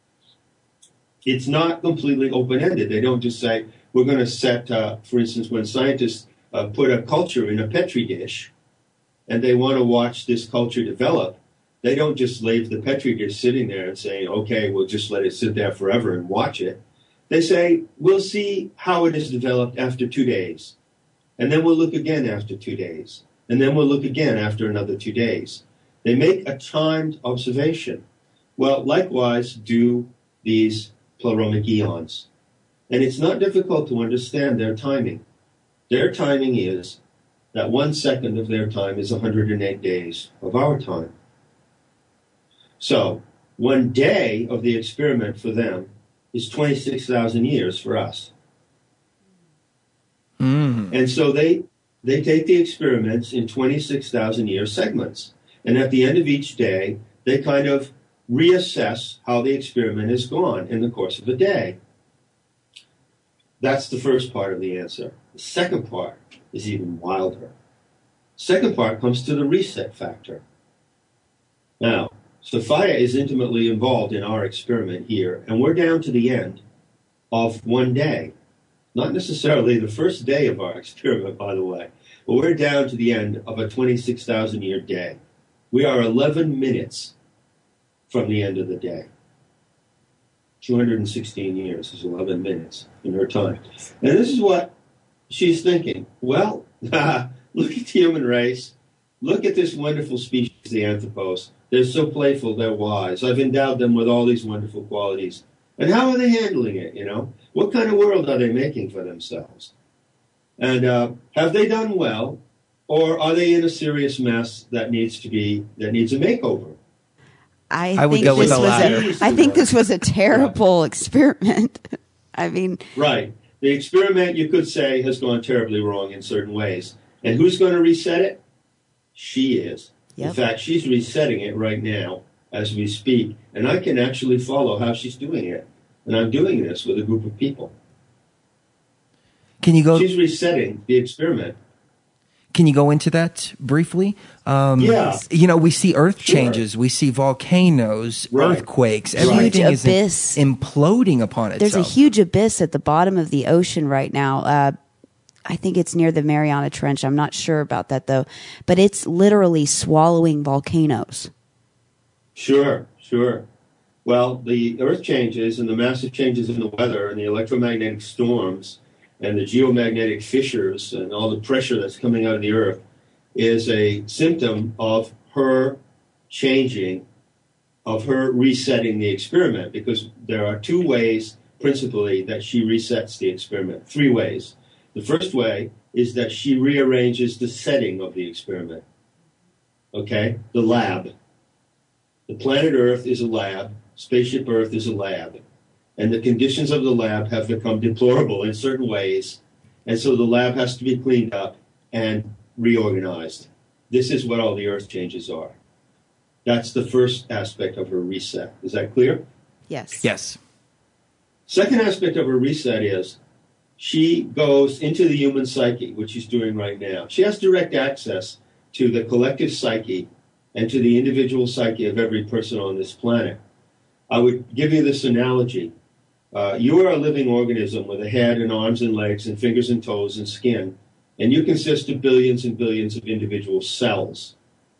It's not completely open-ended. They don't just say, we're going to set, for instance, when scientists put a culture in a Petri dish and they want to watch this culture develop, they don't just leave the Petri dish sitting there and say, okay, we'll just let it sit there forever and watch it. They say, we'll see how it is developed after 2 days. And then we'll look again after 2 days. And then we'll look again after another 2 days. They make a timed observation. Well, likewise do these pleroma eons. And it's not difficult to understand their timing. Their timing is that 1 second of their time is 108 days of our time. So 1 day of the experiment for them is 26,000 years for us. And so they take the experiments in 26,000 year segments. And at the end of each day, they kind of reassess how the experiment has gone in the course of a day. That's the first part of the answer. The second part is even wilder. Second part comes to the reset factor. Now, Sophia is intimately involved in our experiment here, and we're down to the end of one day. Not necessarily the first day of our experiment, by the way, but we're down to the end of a 26,000-year day. We are 11 minutes from the end of the day. 216 years is 11 minutes in her time. And this is what she's thinking. Well, look at the human race. Look at this wonderful species, the anthropos. They're so playful, they're wise. I've endowed them with all these wonderful qualities. And how are they handling it, you know? What kind of world are they making for themselves? And have they done well, or are they in a serious mess that needs a makeover? I would go with the latter. I think this was a terrible experiment. I mean... Right. The experiment, you could say, has gone terribly wrong in certain ways. And who's going to reset it? She is. Yep. In fact, she's resetting it right now as we speak. And I can actually follow how she's doing it. And I'm doing this with a group of people. Can you go? She's resetting the experiment. Can you go into that briefly? Yeah. You know, we see earth changes, we see volcanoes, earthquakes. Everything is imploding upon itself. There's a huge abyss at the bottom of the ocean right now. I think it's near the Mariana Trench. I'm not sure about that, though. But it's literally swallowing volcanoes. Sure. Well, the earth changes and the massive changes in the weather and the electromagnetic storms and the geomagnetic fissures and all the pressure that's coming out of the earth is a symptom of her changing, of her resetting the experiment, because there are two ways, principally, that she resets the experiment. 3 ways. The first way is that she rearranges the setting of the experiment. Okay? The lab. The planet Earth is a lab. Spaceship Earth is a lab. And the conditions of the lab have become deplorable in certain ways. And so the lab has to be cleaned up and reorganized. This is what all the earth changes are. That's the first aspect of her reset. Is that clear? Yes. Second aspect of her reset is she goes into the human psyche, which she's doing right now. She has direct access to the collective psyche and to the individual psyche of every person on this planet. I would give you this analogy. You are a living organism with a head and arms and legs and fingers and toes and skin, and you consist of billions and billions of individual cells.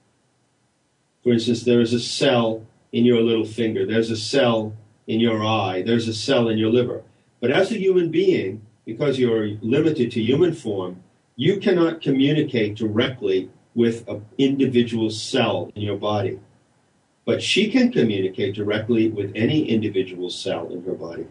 For instance, there is a cell in your little finger. There's a cell in your eye. There's a cell in your liver. But as a human being, because you're limited to human form, you cannot communicate directly with an individual cell in your body. But she can communicate directly with any individual cell in her body.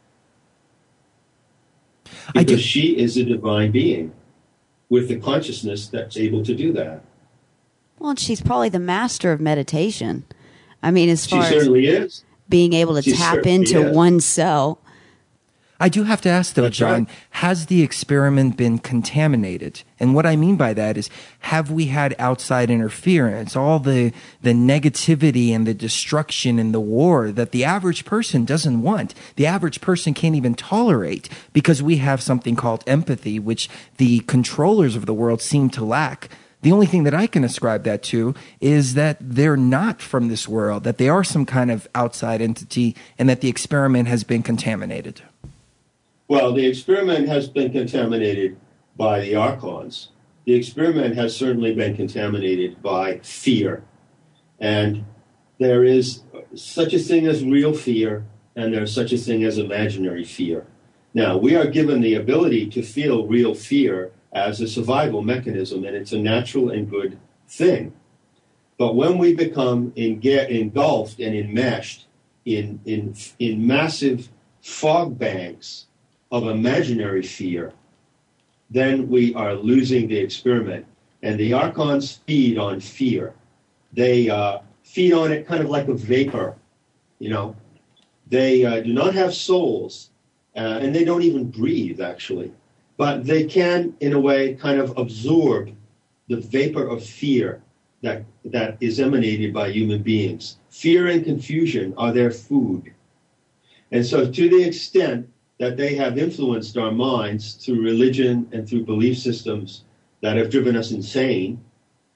Because she is a divine being with the consciousness that's able to do that. Well, and she's probably the master of meditation. I mean, as far as certainly is. Being able to tap into one cell. I do have to ask, though, John, has the experiment been contaminated? And what I mean by that is, have we had outside interference, all the negativity and the destruction and the war that the average person doesn't want? The average person can't even tolerate, because we have something called empathy, which the controllers of the world seem to lack. The only thing that I can ascribe that to is that they're not from this world, that they are some kind of outside entity, and that the experiment has been contaminated. Well, the experiment has been contaminated by the archons. The experiment has certainly been contaminated by fear. And there is such a thing as real fear, and there's such a thing as imaginary fear. Now, we are given the ability to feel real fear as a survival mechanism, and it's a natural and good thing. But when we become engulfed and enmeshed in massive fog banks of imaginary fear, then we are losing the experiment. And the archons feed on fear. They feed on it kind of like a vapor, you know. They do not have souls, and they don't even breathe, actually. But they can, in a way, kind of absorb the vapor of fear that is emanated by human beings. Fear and confusion are their food. And so to the extent that they have influenced our minds through religion and through belief systems that have driven us insane,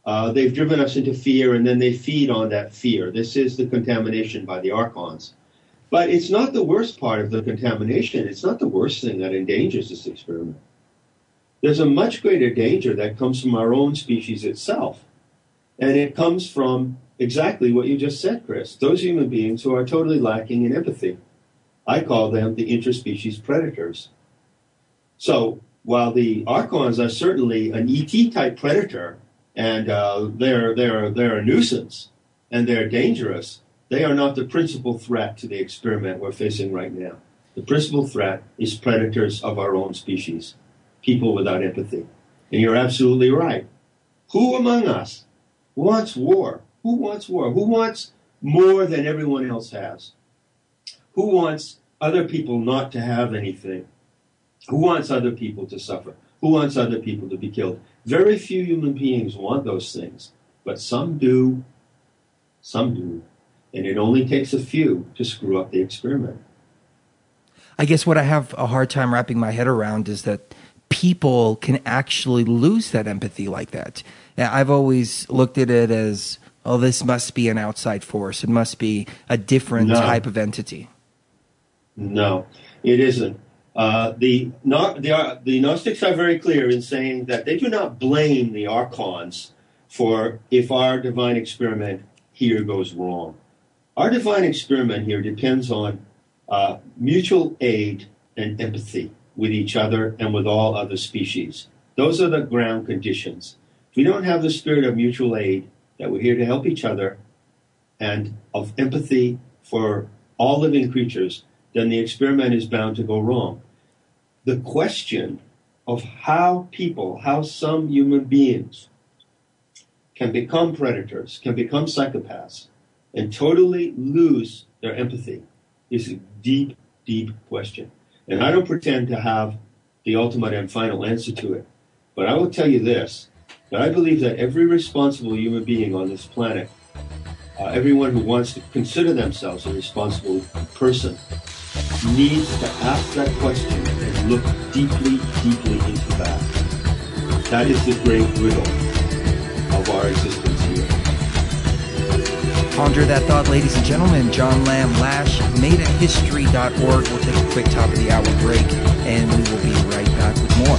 They've driven us into fear, and then they feed on that fear. This is the contamination by the archons. But it's not the worst part of the contamination. It's not the worst thing that endangers this experiment. There's a much greater danger that comes from our own species itself. And it comes from exactly what you just said, Chris. Those human beings who are totally lacking in empathy. I call them the interspecies predators. So while the archons are certainly an ET-type predator, and they're a nuisance, and they're dangerous, they are not the principal threat to the experiment we're facing right now. The principal threat is predators of our own species, people without empathy. And you're absolutely right. Who among us wants war? Who wants war? Who wants more than everyone else has? Who wants other people not to have anything? Who wants other people to suffer? Who wants other people to be killed? Very few human beings want those things, but some do. Some do. And it only takes a few to screw up the experiment. I guess what I have a hard time wrapping my head around is that people can actually lose that empathy like that. I've always looked at it as, oh, this must be an outside force. It must be a different type of entity. No, it isn't. The Gnostics are very clear in saying that they do not blame the archons for if our divine experiment here goes wrong. Our divine experiment here depends on mutual aid and empathy with each other and with all other species. Those are the ground conditions. If we don't have the spirit of mutual aid, that we're here to help each other, and of empathy for all living creatures, then the experiment is bound to go wrong. The question of how some human beings can become predators, can become psychopaths, and totally lose their empathy is a deep, deep question. And I don't pretend to have the ultimate and final answer to it. But I will tell you this, that I believe that every responsible human being on this planet, everyone who wants to consider themselves a responsible person, needs to ask that question and look deeply, deeply into that. That is the great riddle of our existence here. Ponder that thought, ladies and gentlemen. John Lamb Lash, metahistory.org. We'll take a quick top of the hour break, and we will be right back with more.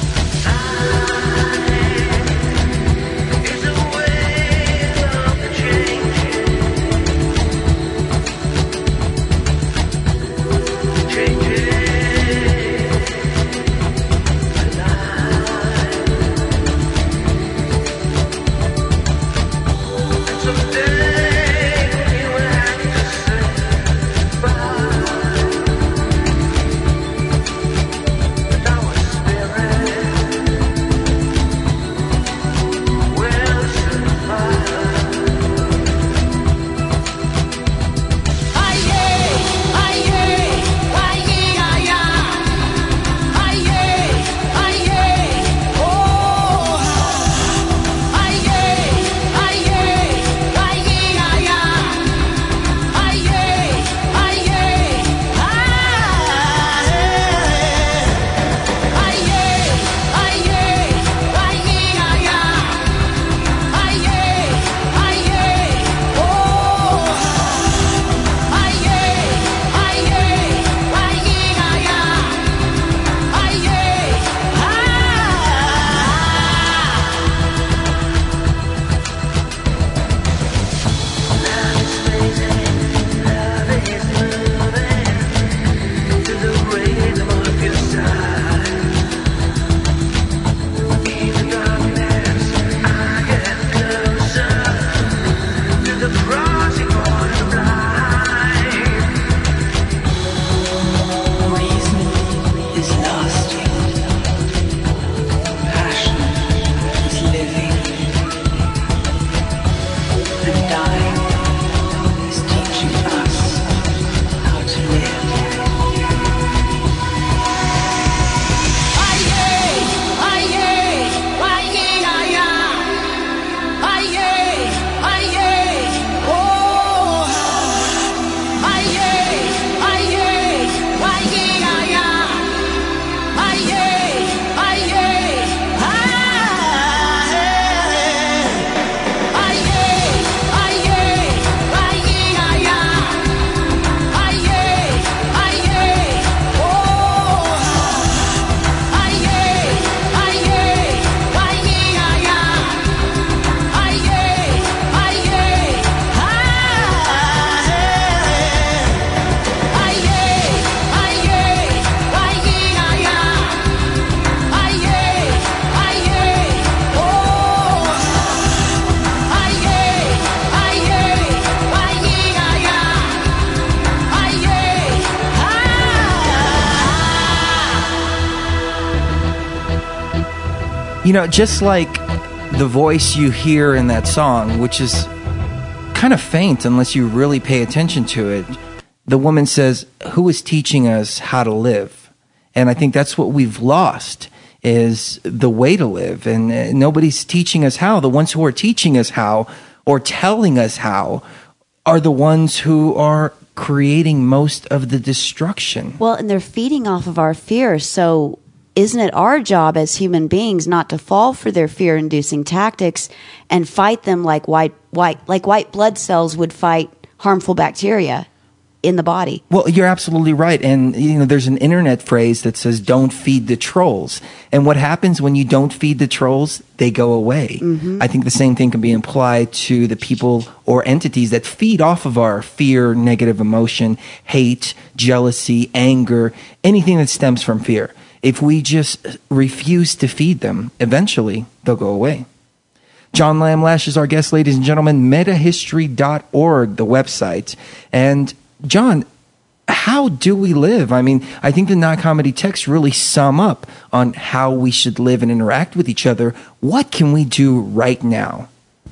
You know, just like the voice you hear in that song, which is kind of faint unless you really pay attention to it, the woman says, who is teaching us how to live? And I think that's what we've lost, is the way to live. And nobody's teaching us how. The ones who are teaching us how or telling us how are the ones who are creating most of the destruction. Well, and they're feeding off of our fear. So isn't it our job as human beings not to fall for their fear-inducing tactics and fight them like white blood cells would fight harmful bacteria in the body? Well, you're absolutely right. And, you know, there's an internet phrase that says, don't feed the trolls. And what happens when you don't feed the trolls? They go away. I think the same thing can be applied to the people or entities that feed off of our fear, negative emotion, hate, jealousy, anger, anything that stems from fear. If we just refuse to feed them, eventually they'll go away. John Lamb Lash is our guest, ladies and gentlemen. Metahistory.org, the website. And John, how do we live? I mean, I think the non-comedy texts really sum up on how we should live and interact with each other. What can we do right now?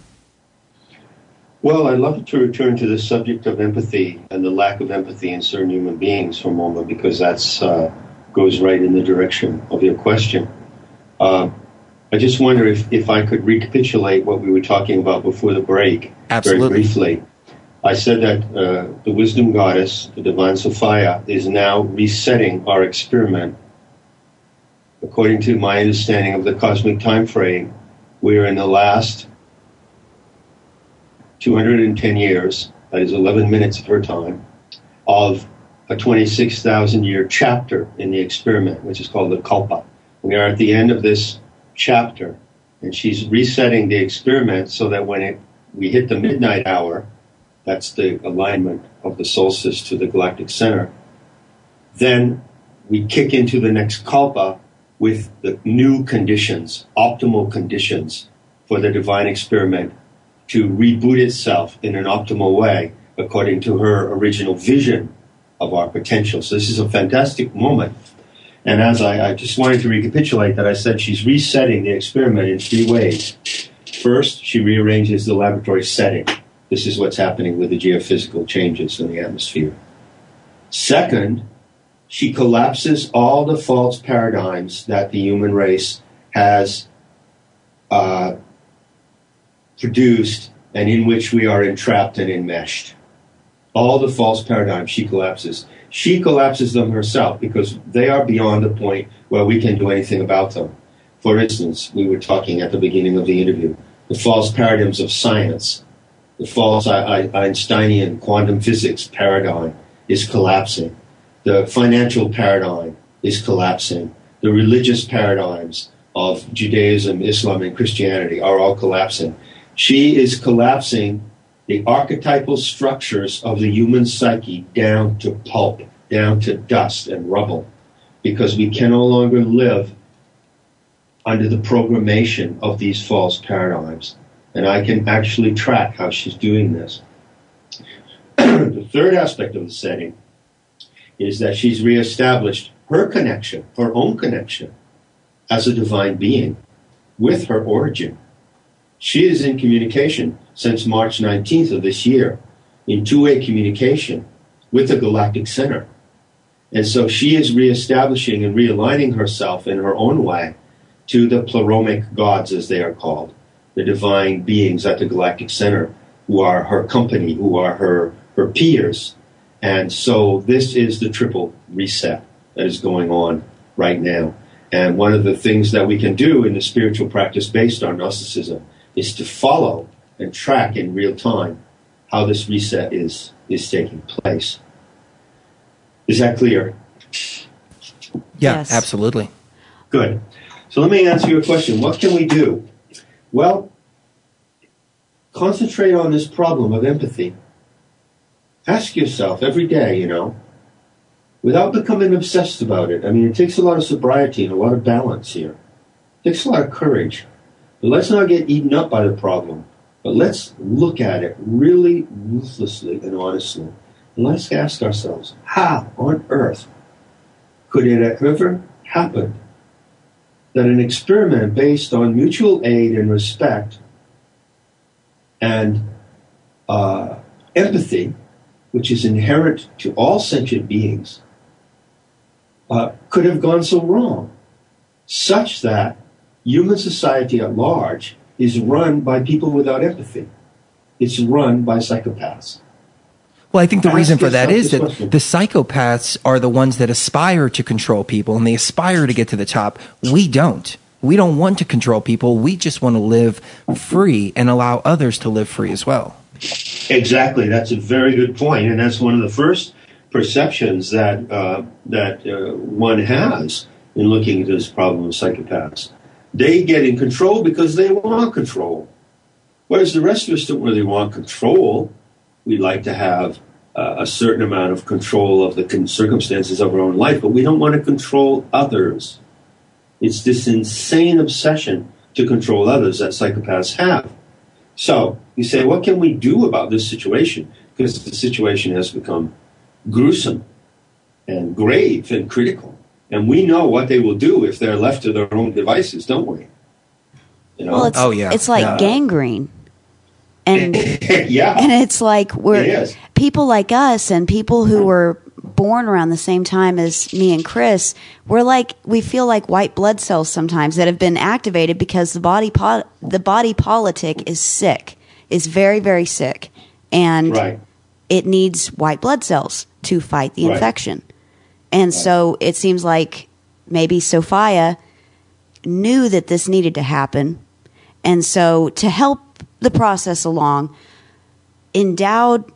Well, I'd love to return to the subject of empathy and the lack of empathy in certain human beings for a moment, because that's goes right in the direction of your question. I just wonder if I could recapitulate what we were talking about before the break. Absolutely. Very briefly. I said that the wisdom goddess, the divine Sophia, is now resetting our experiment. According to my understanding of the cosmic time frame, we're in the last 210 years, that is 11 minutes of her time, of a 26,000-year chapter in the experiment, which is called the Kalpa. We are at the end of this chapter, and she's resetting the experiment so that when we hit the midnight hour, that's the alignment of the solstice to the galactic center, then we kick into the next kalpa with the new conditions, optimal conditions for the divine experiment to reboot itself in an optimal way according to her original vision of our potential. So this is a fantastic moment. And as I just wanted to recapitulate that, I said she's resetting the experiment in 3 ways. First, she rearranges the laboratory setting. This is what's happening with the geophysical changes in the atmosphere. Second, she collapses all the false paradigms that the human race has produced and in which we are entrapped and enmeshed. All the false paradigms she collapses. She collapses them herself because they are beyond the point where we can do anything about them. For instance, we were talking at the beginning of the interview, the false paradigms of science. The false Einsteinian quantum physics paradigm is collapsing. The financial paradigm is collapsing. The religious paradigms of Judaism, Islam, and Christianity are all collapsing. She is collapsing the archetypal structures of the human psyche down to pulp, down to dust and rubble, because we can no longer live under the programmation of these false paradigms. And I can actually track how she's doing this. The third aspect of the setting is that she's reestablished her connection, her own connection, as a divine being with her origin. She is in communication since March 19th of this year, in two-way communication with the galactic center. And so she is reestablishing and realigning herself in her own way to the pleromic gods, as they are called, the divine beings at the galactic center, who are her company, who are her peers. And so this is the triple reset that is going on right now. And one of the things that we can do in the spiritual practice based on Gnosticism is to follow and track in real time how this reset is taking place. Is that clear? Yeah, Yes. Absolutely. Good. So let me answer your question. What can we do? Well, concentrate on this problem of empathy. Ask yourself every day, without becoming obsessed about it. I mean, it takes a lot of sobriety and a lot of balance here. It takes a lot of courage. But let's not get eaten up by the problem. But let's look at it really ruthlessly and honestly. And let's ask ourselves, how on earth could it have ever happened that an experiment based on mutual aid and respect and empathy, which is inherent to all sentient beings, could have gone so wrong, such that human society at large is run by people without empathy. It's run by psychopaths. Well, I think the reason for that is that the psychopaths are the ones that aspire to control people, and they aspire to get to the top. We don't. We don't want to control people. We just want to live free and allow others to live free as well. Exactly. That's a very good point, and that's one of the first perceptions that one has in looking at this problem of psychopaths. They get in control because they want control, whereas the rest of us don't really want control. We'd like to have a certain amount of control of the circumstances of our own life, but we don't want to control others. It's this insane obsession to control others that psychopaths have. So you say, what can we do about this situation? Because the situation has become gruesome and grave and critical. And we know what they will do if they're left to their own devices, don't we? You know? Well, it's like gangrene. And yeah. And it's like people like us and people who were born around the same time as me and Chris, we feel like white blood cells sometimes that have been activated because the body politic is sick, is very, very sick. And it needs white blood cells to fight the infection. And so it seems like maybe Sophia knew that this needed to happen. And so to help the process along, endowed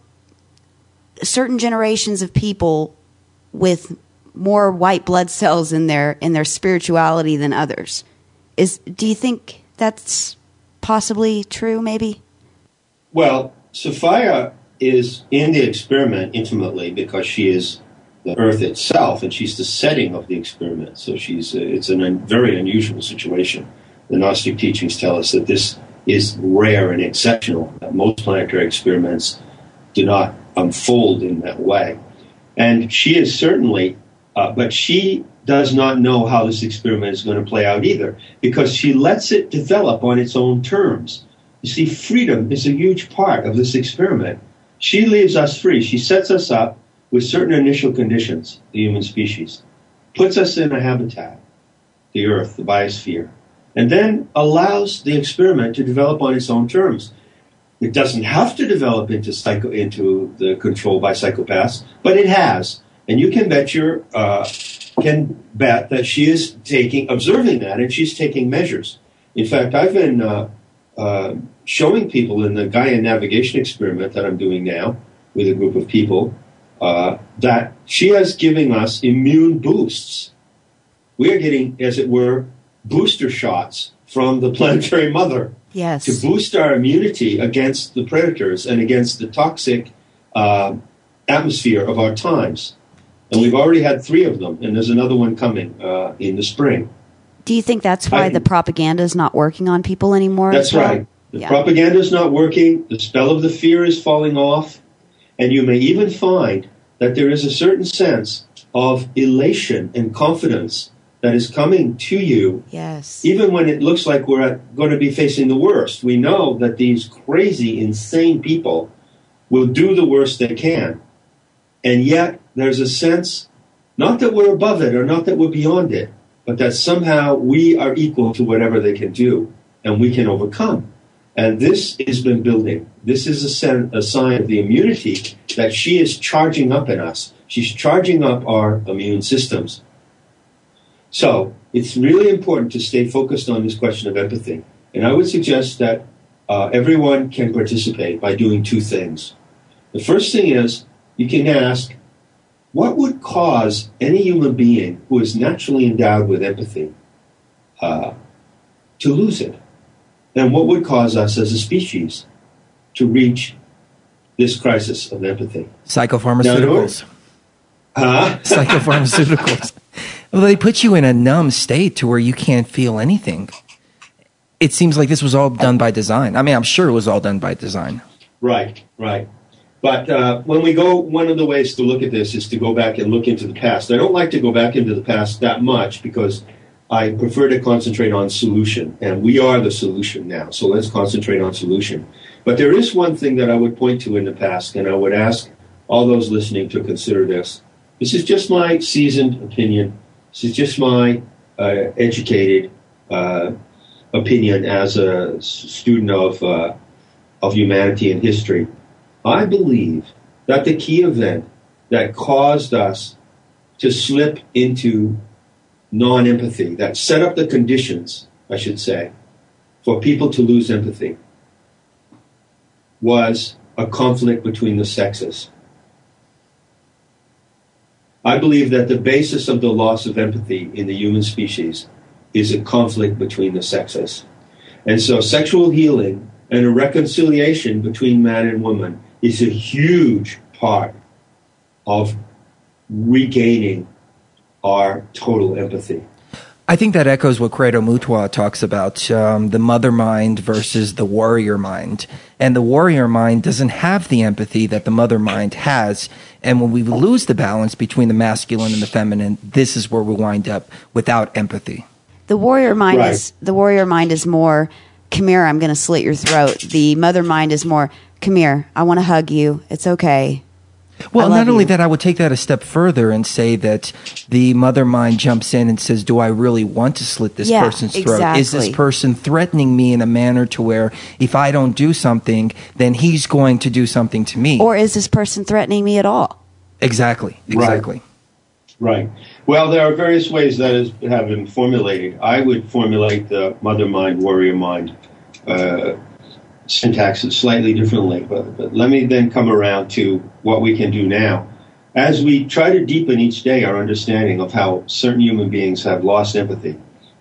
certain generations of people with more white blood cells in their spirituality than others. Do you think that's possibly true, maybe? Well, Sophia is in the experiment intimately because she is the Earth itself, and she's the setting of the experiment. So it's a very unusual situation. The Gnostic teachings tell us that this is rare and exceptional, that most planetary experiments do not unfold in that way. And she is certainly, but she does not know how this experiment is going to play out either, because she lets it develop on its own terms. You see, freedom is a huge part of this experiment. She leaves us free. She sets us up with certain initial conditions, the human species, puts us in a habitat, the Earth, the biosphere, and then allows the experiment to develop on its own terms. It doesn't have to develop into the control by psychopaths, but it has. And you can bet that she is observing that, and she's taking measures. In fact, I've been showing people in the Gaia navigation experiment that I'm doing now with a group of people that she is giving us immune boosts. We are getting, as it were, booster shots from the planetary mother to boost our immunity against the predators and against the toxic atmosphere of our times. And we've already had 3 of them, and there's another one coming in the spring. Do you think that's why the propaganda is not working on people anymore? That's right. The propaganda is not working. The spell of the fear is falling off. And you may even find that there is a certain sense of elation and confidence that is coming to you, even when it looks like we're going to be facing the worst. We know that these crazy, insane people will do the worst they can. And yet there's a sense, not that we're above it or not that we're beyond it, but that somehow we are equal to whatever they can do and we can overcome. And this has been building. This is a sign of the immunity that she is charging up in us. She's charging up our immune systems. So it's really important to stay focused on this question of empathy. And I would suggest that everyone can participate by doing 2 things. The first thing is you can ask, what would cause any human being who is naturally endowed with empathy to lose it? And what would cause us as a species to reach this crisis of empathy? Psychopharmaceuticals. Psychopharmaceuticals. Well, they put you in a numb state to where you can't feel anything. It seems like this was all done by design. I mean, I'm sure it was all done by design. Right. But when we go, one of the ways to look at this is to go back and look into the past. I don't like to go back into the past that much because I prefer to concentrate on solution, and we are the solution now. So let's concentrate on solution. But there is one thing that I would point to in the past, and I would ask all those listening to consider this. This is just my seasoned opinion. This is just my educated opinion as a student of humanity and history. I believe that the key event that caused us to slip into non-empathy, that set up the conditions, I should say, for people to lose empathy, was a conflict between the sexes. I believe that the basis of the loss of empathy in the human species is a conflict between the sexes. And so sexual healing and a reconciliation between man and woman is a huge part of regaining our total empathy. I think that echoes what Credo Mutwa talks about, the mother mind versus the warrior mind. And the warrior mind doesn't have the empathy that the mother mind has. And when we lose the balance between the masculine and the feminine, this is where we wind up without empathy. The warrior mind is more, come here, I'm going to slit your throat. The mother mind is more, come here, I want to hug you. It's okay. Well, not only that, I would take that a step further and say that the mother mind jumps in and says, do I really want to slit this person's throat? Exactly. Is this person threatening me in a manner to where if I don't do something, then he's going to do something to me? Or is this person threatening me at all? Exactly. Right. Well, there are various ways that have been formulated. I would formulate the mother mind, warrior mind syntax slightly differently, but let me then come around to what we can do now. As we try to deepen each day our understanding of how certain human beings have lost empathy,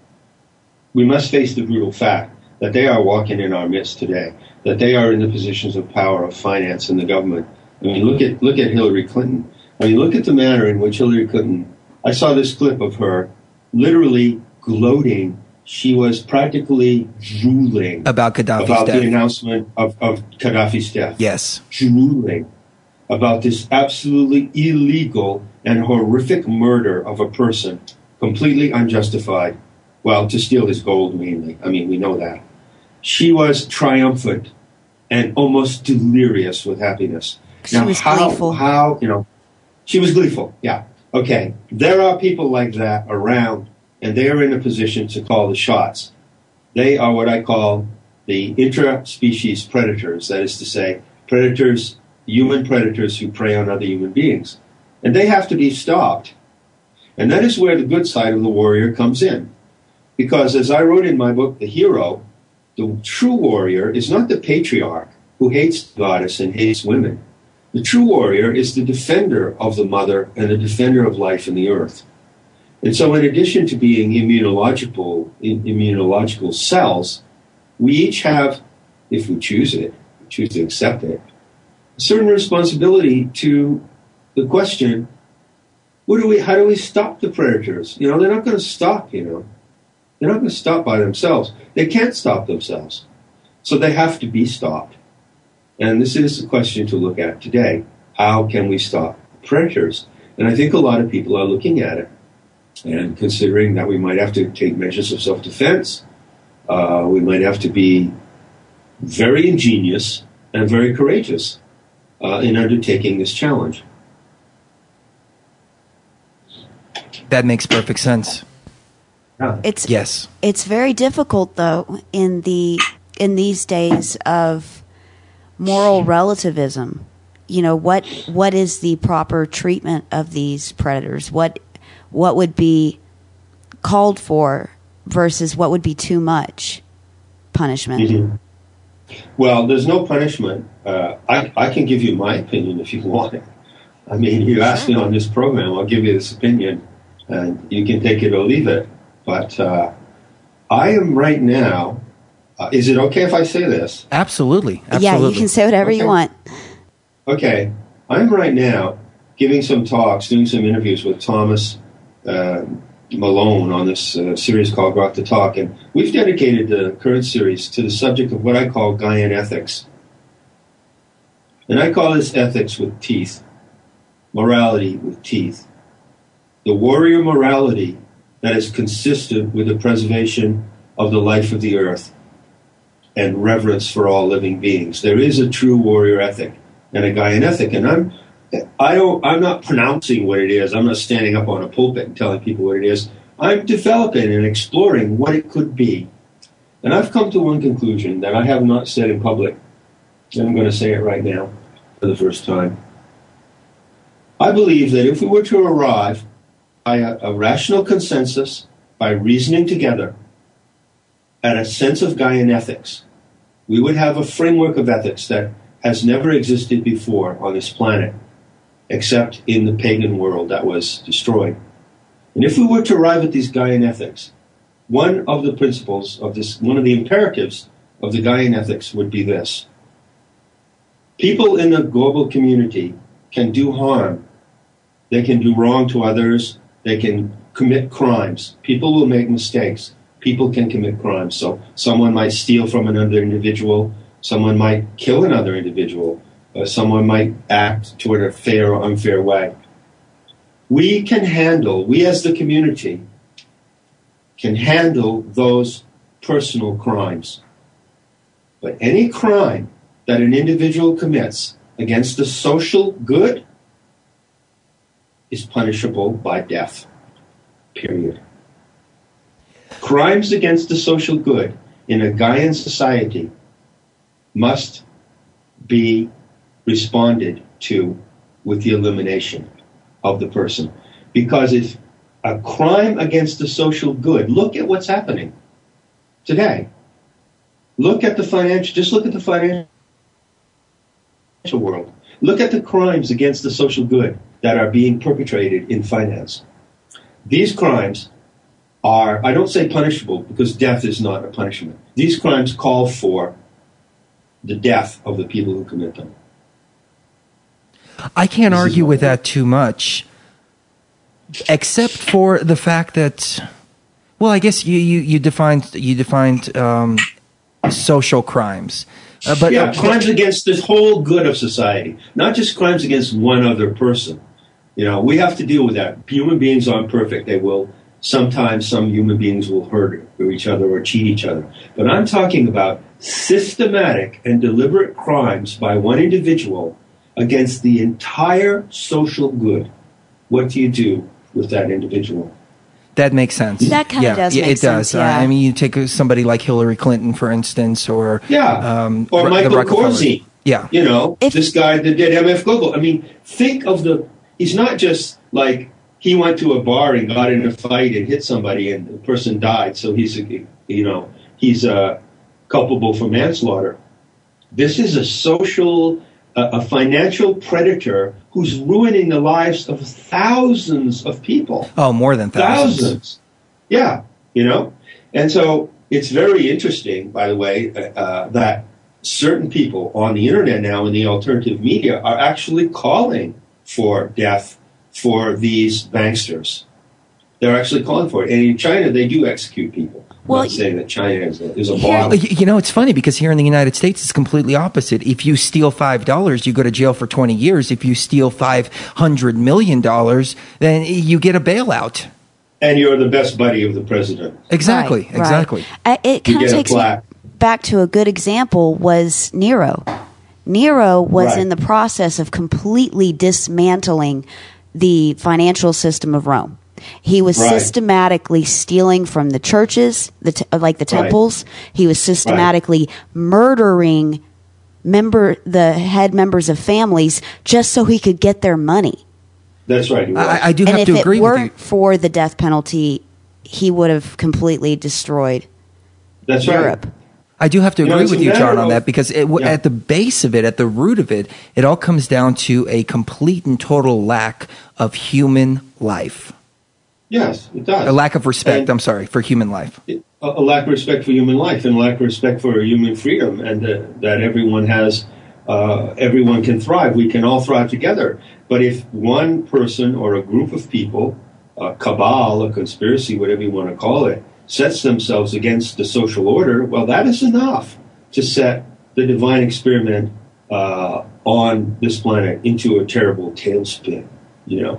we must face the brutal fact that they are walking in our midst today, that they are in the positions of power, of finance in the government. I mean, look at Hillary Clinton. I mean, look at the manner in which Hillary Clinton, I saw this clip of her literally gloating. She was practically drooling about Gaddafi's death. The announcement of Gaddafi's death. Yes. Drooling about this absolutely illegal and horrific murder of a person, completely unjustified. Well, to steal his gold mainly. I mean, we know that. She was triumphant and almost delirious with happiness. She was gleeful. She was gleeful, yeah. Okay, there are people like that around, and they are in a position to call the shots. They are what I call the intra-species predators, that is to say, predators, human predators who prey on other human beings. And they have to be stopped. And that is where the good side of the warrior comes in. Because as I wrote in my book, The Hero, the true warrior is not the patriarch who hates the goddess and hates women. The true warrior is the defender of the mother and the defender of life in the earth. And so in addition to being immunological cells, we each have, if we choose to accept it, a certain responsibility to the question, how do we stop the predators? They're not going to stop, They're not going to stop by themselves. They can't stop themselves. So they have to be stopped. And this is the question to look at today. How can we stop predators? And I think a lot of people are looking at it and considering that we might have to take measures of self-defense. We might have to be very ingenious and very courageous in undertaking this challenge. That makes perfect sense. It's very difficult, though, in these days of moral relativism. What is the proper treatment of these predators? What would be called for versus what would be too much punishment? Mm-hmm. Well, there's no punishment. I can give you my opinion if you want it. I mean, you asked me on this program, I'll give you this opinion, and you can take it or leave it. But I am right now, is it okay if I say this? Absolutely. Yeah, you can say whatever you want. Okay. I'm right now giving some talks, doing some interviews with Thomas Malone on this series called Rock the Talk. And we've dedicated the current series to the subject of what I call Gaian ethics. And I call this ethics with teeth, morality with teeth. The warrior morality that is consistent with the preservation of the life of the earth and reverence for all living beings. There is a true warrior ethic and a Gaian ethic, and I'm not pronouncing what it is. I'm not standing up on a pulpit and telling people what it is. I'm developing and exploring what it could be. And I've come to one conclusion that I have not said in public, and I'm going to say it right now for the first time. I believe that if we were to arrive by a rational consensus, by reasoning together, at a sense of Gaian ethics, we would have a framework of ethics that has never existed before on this planet, except in the pagan world that was destroyed. And if we were to arrive at these Gaian ethics, one of the principles of this, one of the imperatives of the Gaian ethics would be this. People in the global community can do harm. They can do wrong to others. They can commit crimes. People will make mistakes. People can commit crimes. So someone might steal from another individual. Someone might kill another individual. Someone might act toward a fair or unfair way. We as the community, can handle those personal crimes. But any crime that an individual commits against the social good is punishable by death. Period. Crimes against the social good in a Gaian society must be responded to with the elimination of the person. Because if a crime against the social good, look at what's happening today. Look at the financial world. Look at the crimes against the social good that are being perpetrated in finance. These crimes are, I don't say punishable because death is not a punishment. These crimes call for the death of the people who commit them. I can't argue with that too much, except for the fact that, well, I guess you defined social crimes. Crimes against the whole good of society, not just crimes against one other person. You know, we have to deal with that. Human beings aren't perfect. They will, sometimes some human beings will hurt each other or cheat each other. But I'm talking about systematic and deliberate crimes by one individual against the entire social good. What do you do with that individual? That makes sense. That kind of does make sense. Yeah. I mean, you take somebody like Hillary Clinton, for instance, or or Michael Corsi. Yeah, you know, this guy that did MF Global. I mean, think of he's not just like he went to a bar and got in a fight and hit somebody and the person died, so he's culpable for manslaughter. This is a financial predator who's ruining the lives of thousands of people. Oh, more than thousands. Yeah, you know. And so it's very interesting, by the way, that certain people on the internet now in the alternative media are actually calling for death for these banksters. They're actually calling for it. And in China, they do execute people. Well, I'm not saying that China is a model. You know, it's funny because here in the United States, it's completely opposite. If you steal $5, you go to jail for 20 years. If you steal $500 million, then you get a bailout. And you're the best buddy of the president. Exactly, right, exactly. Right. It kind of takes me back to a good example was Nero. Nero was in the process of completely dismantling the financial system of Rome. He was systematically stealing from the churches, like the temples. He was systematically murdering the head members of families just so he could get their money. That's right. I do have to agree with you. And if it weren't for the death penalty, he would have completely destroyed Europe. Right. I do have to agree with you, John, on that because at the base of it, at the root of it, it all comes down to a complete and total lack of human life. Yes, it does. A lack of respect, for human life. A lack of respect for human life and a lack of respect for human freedom and that everyone has, everyone can thrive. We can all thrive together. But if one person or a group of people, a cabal, a conspiracy, whatever you want to call it, sets themselves against the social order, well, that is enough to set the divine experiment on this planet into a terrible tailspin, you know.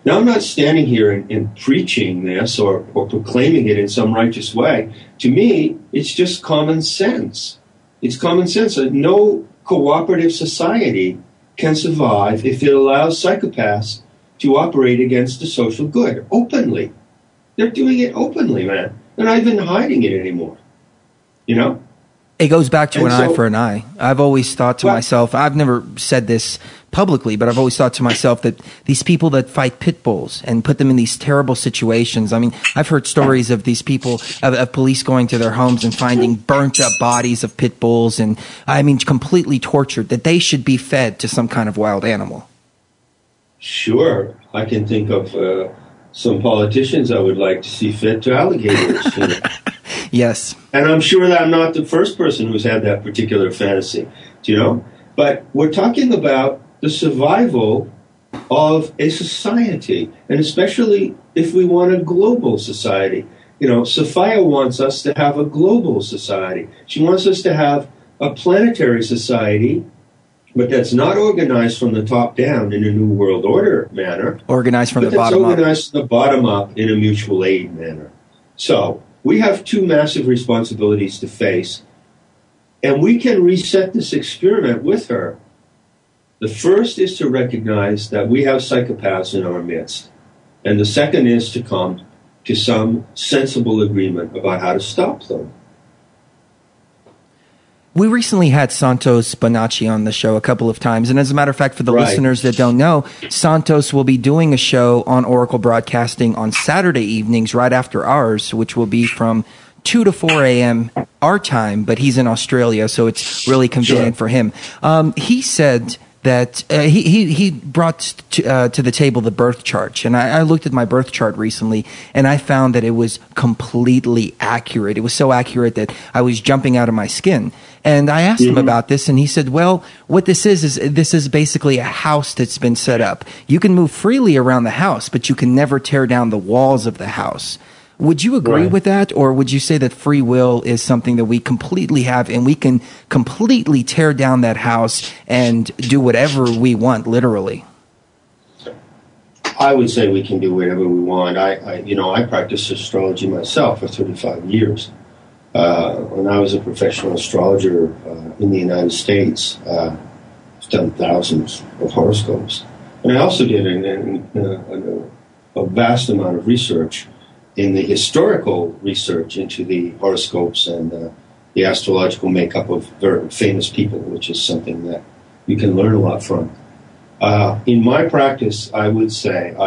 Now, I'm not standing here and preaching this or proclaiming it in some righteous way. To me, it's just common sense. It's common sense that no cooperative society can survive if it allows psychopaths to operate against the social good openly. They're doing it openly, man. They're not even hiding it anymore. You know? It goes back to eye for an eye. I've always thought to myself, I've never said this publicly, but I've always thought to myself that these people that fight pit bulls and put them in these terrible situations. I mean, I've heard stories of these people, of police going to their homes and finding burnt up bodies of pit bulls and, I mean, completely tortured, that they should be fed to some kind of wild animal. Sure. I can think of some politicians I would like to see fed to alligators. You know? Yes. And I'm sure that I'm not the first person who's had that particular fantasy, you know? But we're talking about the survival of a society, and especially if we want a global society. You know, Sophia wants us to have a global society. She wants us to have a planetary society, but that's not organized from the top down in a New World Order manner. Organized from the bottom up. But organized from the bottom up in a mutual aid manner. So we have two massive responsibilities to face, and we can reset this experiment with her. The first is to recognize that we have psychopaths in our midst, and the second is to come to some sensible agreement about how to stop them. We recently had Santos Bonacci on the show a couple of times. And as a matter of fact, for the listeners that don't know, Santos will be doing a show on Oracle Broadcasting on Saturday evenings right after ours, which will be from 2 to 4 a.m. our time, but he's in Australia, so it's really convenient for him. He said that he brought to the table the birth chart. And I looked at my birth chart recently, and I found that it was completely accurate. It was so accurate that I was jumping out of my skin. And I asked him about this, and he said, well, what this is basically a house that's been set up. You can move freely around the house, but you can never tear down the walls of the house. Would you agree with that, or would you say that free will is something that we completely have and we can completely tear down that house and do whatever we want, literally? I would say we can do whatever we want. I practiced astrology myself for 35 years. When I was a professional astrologer in the United States, I've done thousands of horoscopes. And I also did a vast amount of research in the historical research into the horoscopes and the astrological makeup of very famous people, which is something that you can learn a lot from. In my practice, I always said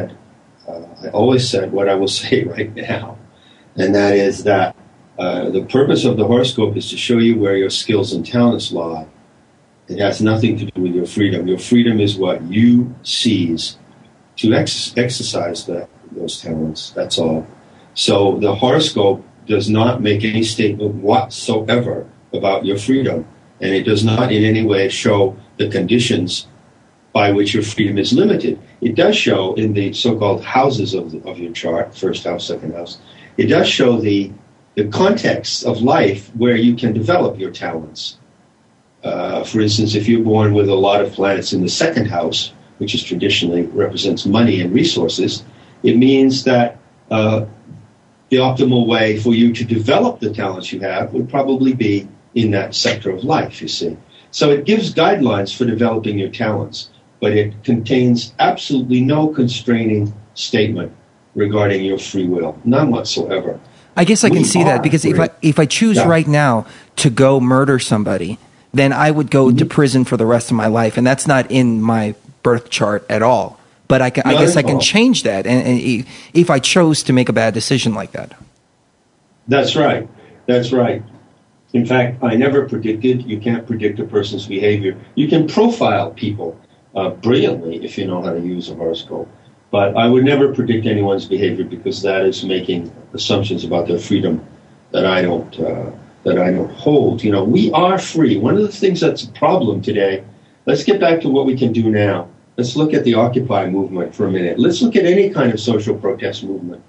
what I will say right now, and that is that the purpose of the horoscope is to show you where your skills and talents lie. It has nothing to do with your freedom. Your freedom is what you seize to exercise those talents. That's all. So the horoscope does not make any statement whatsoever about your freedom, and it does not in any way show the conditions by which your freedom is limited. It does show in the so-called houses of your chart, first house, second house, it does show the context of life where you can develop your talents. For instance, if you're born with a lot of planets in the second house, which is traditionally represents money and resources, it means that the optimal way for you to develop the talents you have would probably be in that sector of life, you see. So it gives guidelines for developing your talents, but it contains absolutely no constraining statement regarding your free will, none whatsoever. I guess I can see that, because if I choose right now to go murder somebody, then I would go to prison for the rest of my life, and that's not in my birth chart at all. But I guess I can change that, and if I chose to make a bad decision like that. That's right. That's right. In fact, I never predicted. You can't predict a person's behavior. You can profile people brilliantly if you know how to use a horoscope. But I would never predict anyone's behavior, because that is making assumptions about their freedom that I don't hold. You know, we are free. One of the things that's a problem today. Let's get back to what we can do now. Let's look at the Occupy movement for a minute. Let's look at any kind of social protest movement.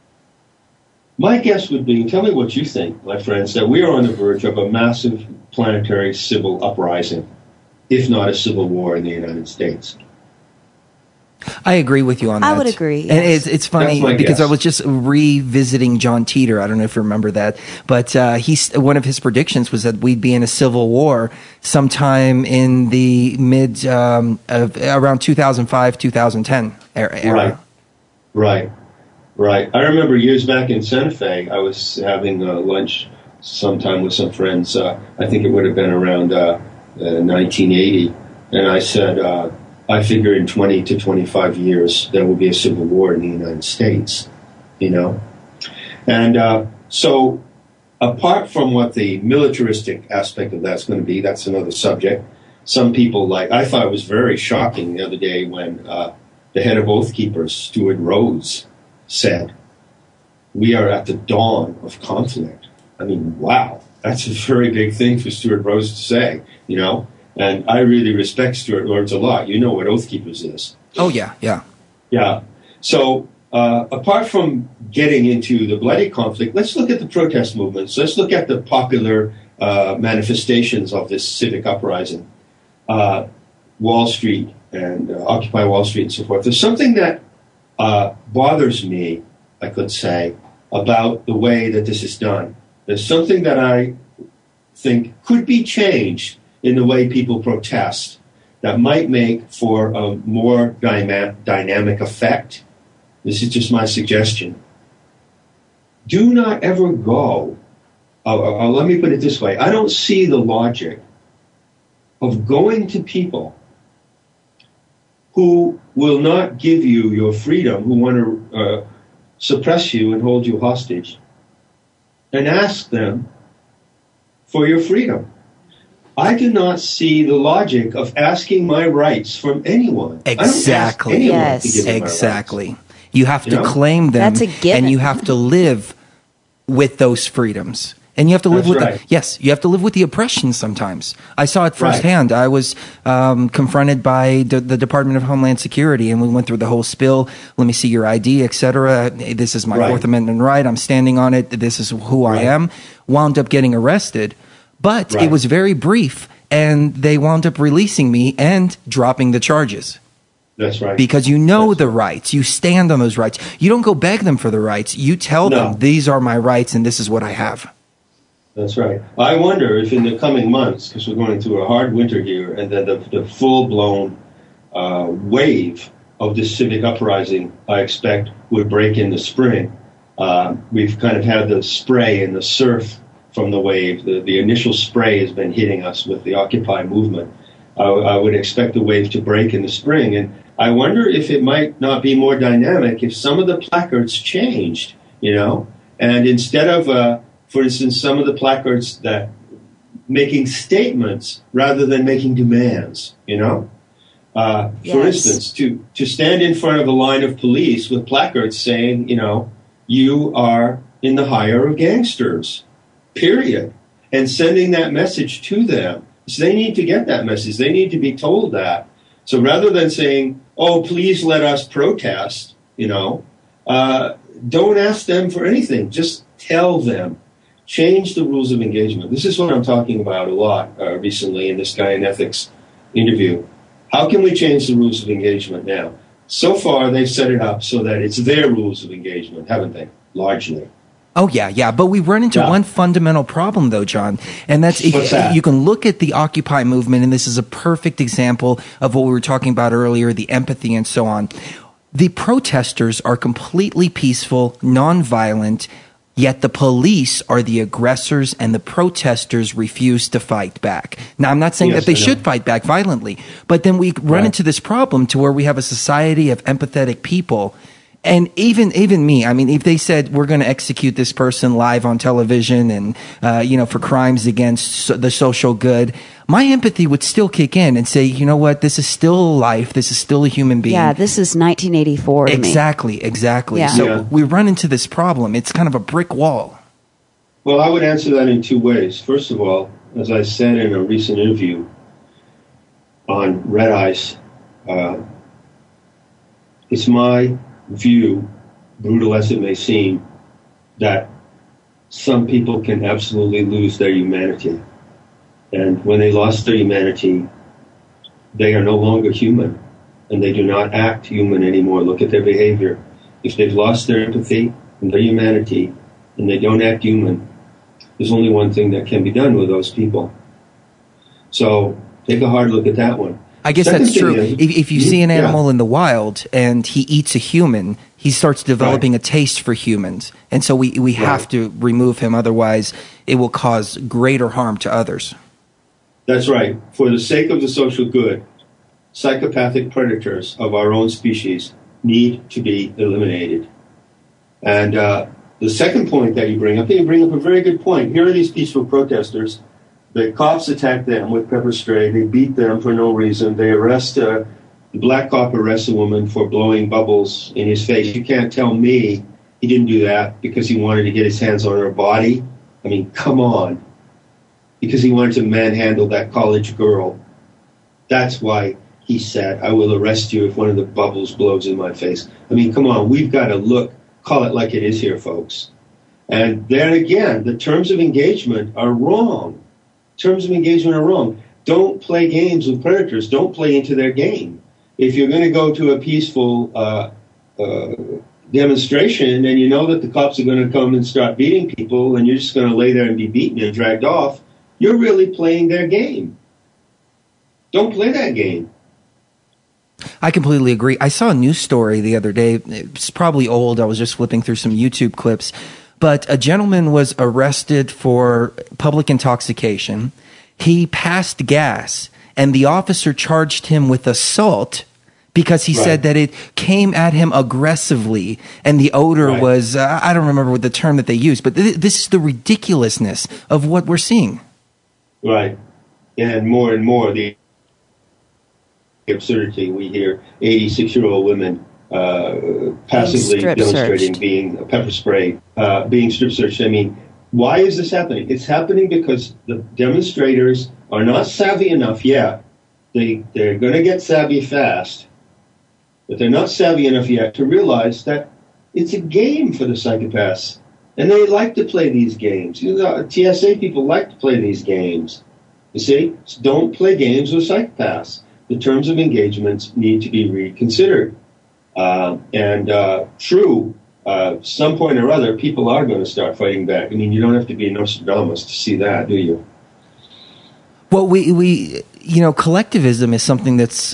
My guess would be, tell me what you think, my friends, that we are on the verge of a massive planetary civil uprising, if not a civil war in the United States. I agree with you on that. I would agree. And yes. it's funny because I was just revisiting John Teeter. I don't know if you remember that, but one of his predictions was that we'd be in a civil war sometime in the mid around 2005, 2010 era. Right. I remember years back in Santa Fe, I was having lunch sometime with some friends. I think it would have been around 1980, and I said, I figure in 20 to 25 years there will be a civil war in the United States, you know? And so apart from what the militaristic aspect of that's going to be, that's another subject. Some people I thought it was very shocking the other day when the head of Oath Keepers, Stuart Rhodes, said, "We are at the dawn of conflict." I mean, wow, that's a very big thing for Stuart Rhodes to say, you know? And I really respect Stuart Rhodes a lot. You know what Oath Keepers is. Oh, yeah. Yeah. So apart from getting into the bloody conflict, let's look at the protest movements. Let's look at the popular manifestations of this civic uprising. Wall Street and Occupy Wall Street and so forth. There's something that bothers me, I could say, about the way that this is done. There's something that I think could be changed in the way people protest that might make for a more dynamic effect. This is just my suggestion. Do not ever go, let me put it this way, I don't see the logic of going to people who will not give you your freedom, who want to suppress you and hold you hostage, and ask them for your freedom. I do not see the logic of asking my rights from anyone. Exactly. I don't ask anyone to give me my exactly. rights. You have to claim them. That's a given. And you have to live with those freedoms. And you have to live with you have to live with the oppression sometimes. I saw it firsthand. I was confronted by the Department of Homeland Security, and we went through the whole spill. Let me see your ID, etc. This is my Fourth Amendment right. I'm standing on it. This is who I am. Wound up getting arrested. But it was very brief, and they wound up releasing me and dropping the charges. That's right. Because you know the rights. You stand on those rights. You don't go beg them for the rights. You tell them, these are my rights, and this is what I have. That's right. I wonder if in the coming months, because we're going through a hard winter here, and then the full-blown wave of this civic uprising, I expect, would break in the spring. We've kind of had the spray and the surf from the wave. The initial spray has been hitting us with the Occupy movement. I would expect the wave to break in the spring. And I wonder if it might not be more dynamic if some of the placards changed, you know, and instead of, for instance, some of the placards that making statements rather than making demands, you know. For instance, to stand in front of a line of police with placards saying, you know, you are in the hire of gangsters, period, and sending that message to them. So they need to get that message. They need to be told that. So rather than saying, oh, please let us protest, you know, don't ask them for anything. Just tell them. Change the rules of engagement. This is what I'm talking about a lot recently in this Guy in Ethics interview. How can we change the rules of engagement now? So far, they've set it up so that it's their rules of engagement, haven't they? Largely. Oh, yeah. But we run into one fundamental problem, though, John. And that's you can look at the Occupy movement, and this is a perfect example of what we were talking about earlier, the empathy and so on. The protesters are completely peaceful, nonviolent, yet the police are the aggressors and the protesters refuse to fight back. Now, I'm not saying that they should fight back violently, but then we run into this problem to where we have a society of empathetic people. And even me, I mean, if they said we're going to execute this person live on television and, for crimes against the social good, my empathy would still kick in and say, you know what, this is still life. This is still a human being. Yeah, this is 1984 to me. Exactly. Yeah. So we run into this problem. It's kind of a brick wall. Well, I would answer that in two ways. First of all, as I said in a recent interview on Red Ice, it's my view, brutal as it may seem, that some people can absolutely lose their humanity. And when they lost their humanity, they are no longer human. and they do not act human anymore. Look at their behavior. If they've lost their empathy and their humanity and they don't act human, there's only one thing that can be done with those people. So take a hard look at that one. I guess that's true. If you see an animal in the wild and he eats a human, he starts developing a taste for humans. And so we have to remove him. Otherwise, it will cause greater harm to others. That's right. For the sake of the social good, psychopathic predators of our own species need to be eliminated. And the second point that you bring up a very good point. Here are these peaceful protesters. The cops attack them with pepper spray. They beat them for no reason. They arrest, the black cop arrests a woman for blowing bubbles in his face. You can't tell me he didn't do that because he wanted to get his hands on her body. I mean, come on. Because he wanted to manhandle that college girl. That's why he said, I will arrest you if one of the bubbles blows in my face. I mean, come on, we've got to call it like it is here, folks. And then again, the terms of engagement are wrong. Terms of engagement are wrong. Don't play games with predators. Don't play into their game. If you're going to go to a peaceful demonstration and you know that the cops are going to come and start beating people and you're just going to lay there and be beaten and dragged off, you're really playing their game. Don't play that game. I completely agree. I saw a news story the other day. It's probably old. I was just flipping through some YouTube clips. But a gentleman was arrested for public intoxication. He passed gas, and the officer charged him with assault because he said that it came at him aggressively, and the odor was, I don't remember what the term that they used, but this is the ridiculously of what we're seeing. Right. And more the absurdity. We hear 86-year-old women passively demonstrating being pepper sprayed, being strip searched. I mean, why is this happening? It's happening because the demonstrators are not savvy enough yet. They're going to get savvy fast, but they're not savvy enough yet to realize that it's a game for the psychopaths. And they like to play these games. You know, TSA people like to play these games. You see? So don't play games with psychopaths. The terms of engagements need to be reconsidered. Some point or other, people are going to start fighting back. I mean, you don't have to be Nostradamus to see that, do you? Well, we collectivism is something that's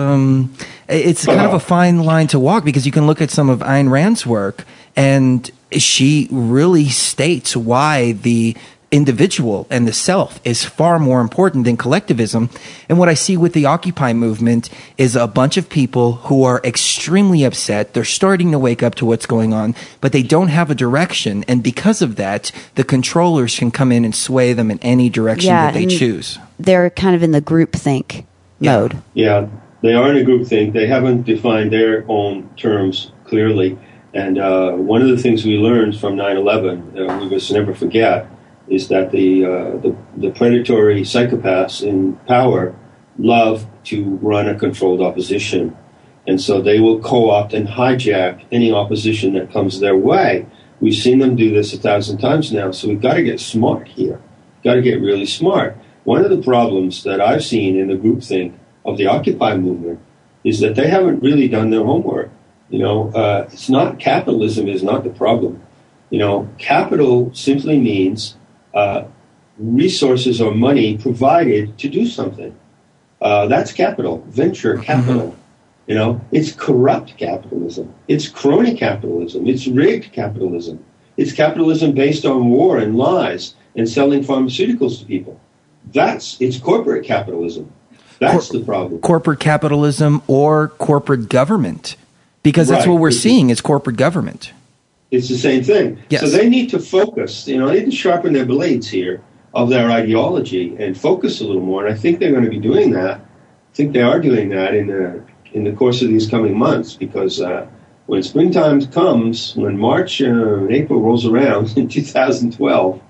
it's kind of a fine line to walk, because you can look at some of Ayn Rand's work, and she really states why the individual and the self is far more important than collectivism. And what I see with the Occupy movement is a bunch of people who are extremely upset. They're starting to wake up to what's going on, but they don't have a direction. And because of that, the controllers can come in and sway them in any direction that they choose. They're kind of in the groupthink mode. Yeah, they are in a groupthink. They haven't defined their own terms clearly. And one of the things we learned from 9/11, we must never forget, is that the predatory psychopaths in power love to run a controlled opposition. And so they will co-opt and hijack any opposition that comes their way. We've seen them do this 1,000 times now, so we've got to get smart here. Got to get really smart. One of the problems that I've seen in the groupthink of the Occupy movement is that they haven't really done their homework. It's not, capitalism is not the problem. Capital simply means resources or money provided to do something. That's capital, venture capital. It's corrupt capitalism. It's crony capitalism. It's rigged capitalism. It's capitalism based on war and lies and selling pharmaceuticals to people. It's corporate capitalism. That's the problem. Corporate capitalism or corporate government, because that's what we're seeing is corporate government. It's the same thing. Yes. So they need to focus, they need to sharpen their blades here of their ideology and focus a little more. And I think they're going to be doing that. I think they are doing that in the course of these coming months, because when springtime comes, when March and April rolls around in 2012,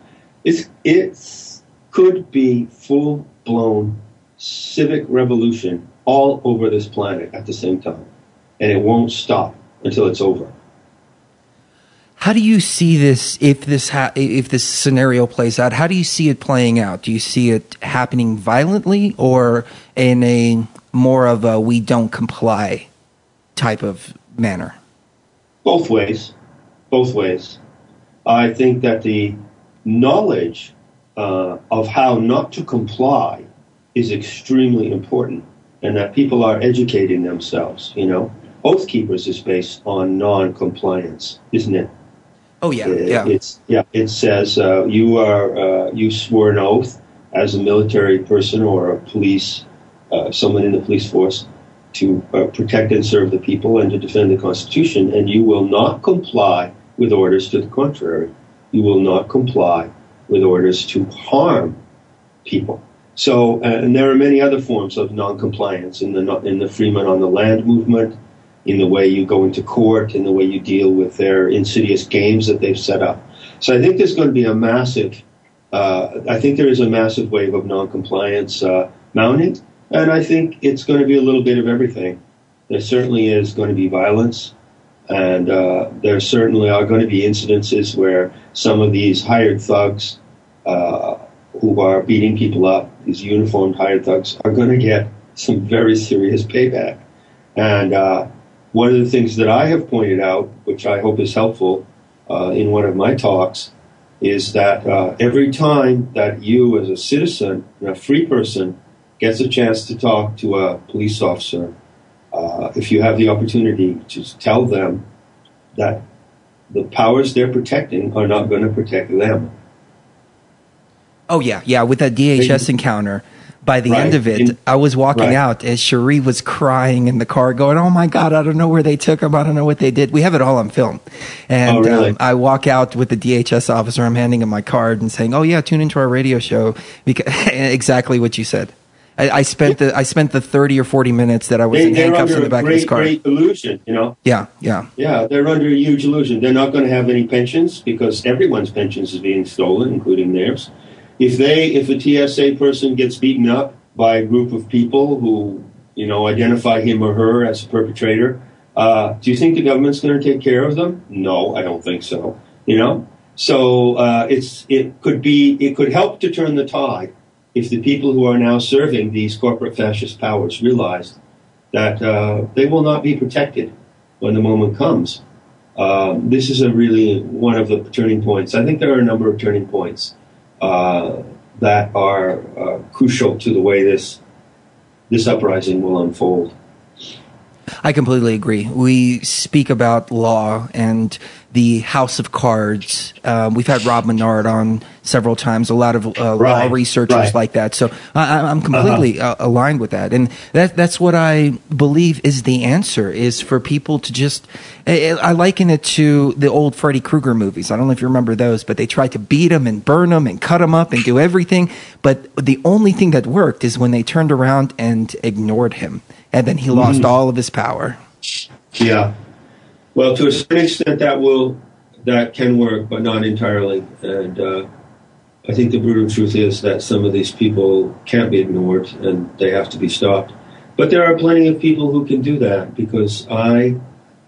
it could be full-blown civic revolution all over this planet at the same time. And it won't stop until it's over. How do you see this, if this scenario plays out? How do you see it playing out? Do you see it happening violently or in a more of a we don't comply type of manner? Both ways. Both ways. I think that the knowledge of how not to comply is extremely important, and that people are educating themselves, you know. Oath Keepers is based on non-compliance, isn't it? Oh, yeah. It says you swore an oath as a military person or a police, someone in the police force, to protect and serve the people and to defend the Constitution, and you will not comply with orders to the contrary. You will not comply with orders to harm people. So, and there are many other forms of non-compliance in the Freemen on the Land movement, in the way you go into court, in the way you deal with their insidious games that they've set up. So I think there's going to be a massive, I think there is a massive wave of non-compliance mounting, and I think it's going to be a little bit of everything. There certainly is going to be violence, and there certainly are going to be incidences where some of these hired thugs who are beating people up, these uniformed hired thugs, are going to get some very serious payback. And one of the things that I have pointed out, which I hope is helpful in one of my talks, is that every time that you as a citizen, a free person, gets a chance to talk to a police officer, if you have the opportunity to tell them that the powers they're protecting are not going to protect them. Oh, yeah. With that DHS encounter, by the end of it, I was walking out as Cherie was crying in the car going, oh, my God, I don't know where they took him. I don't know what they did. We have it all on film. And really? I walk out with the DHS officer. I'm handing him my card and saying, oh, yeah, tune into our radio show. Because exactly what you said. I spent the 30 or 40 minutes that I was in handcuffs in the back of his car. Great illusion, you know? Yeah. Yeah, they're under a huge illusion. They're not going to have any pensions because everyone's pensions is being stolen, including theirs. If a TSA person gets beaten up by a group of people who, you know, identify him or her as a perpetrator, do you think the government's going to take care of them? No, I don't think so. You know, so it could help to turn the tide if the people who are now serving these corporate fascist powers realized that they will not be protected when the moment comes. This is really one of the turning points. I think there are a number of turning points that are crucial to the way this uprising will unfold. I completely agree. We speak about law and the House of Cards. We've had Rob Menard on several times, a lot of law researchers like that. So I'm completely aligned with that. And that's what I believe is the answer, is for people to just, I liken it to the old Freddy Krueger movies. I don't know if you remember those, but they tried to beat him and burn him and cut him up and do everything. But the only thing that worked is when they turned around and ignored him. And then he lost all of his power. Yeah. Well, to a certain extent, that can work, but not entirely. And I think the brutal truth is that some of these people can't be ignored, and they have to be stopped. But there are plenty of people who can do that, because what I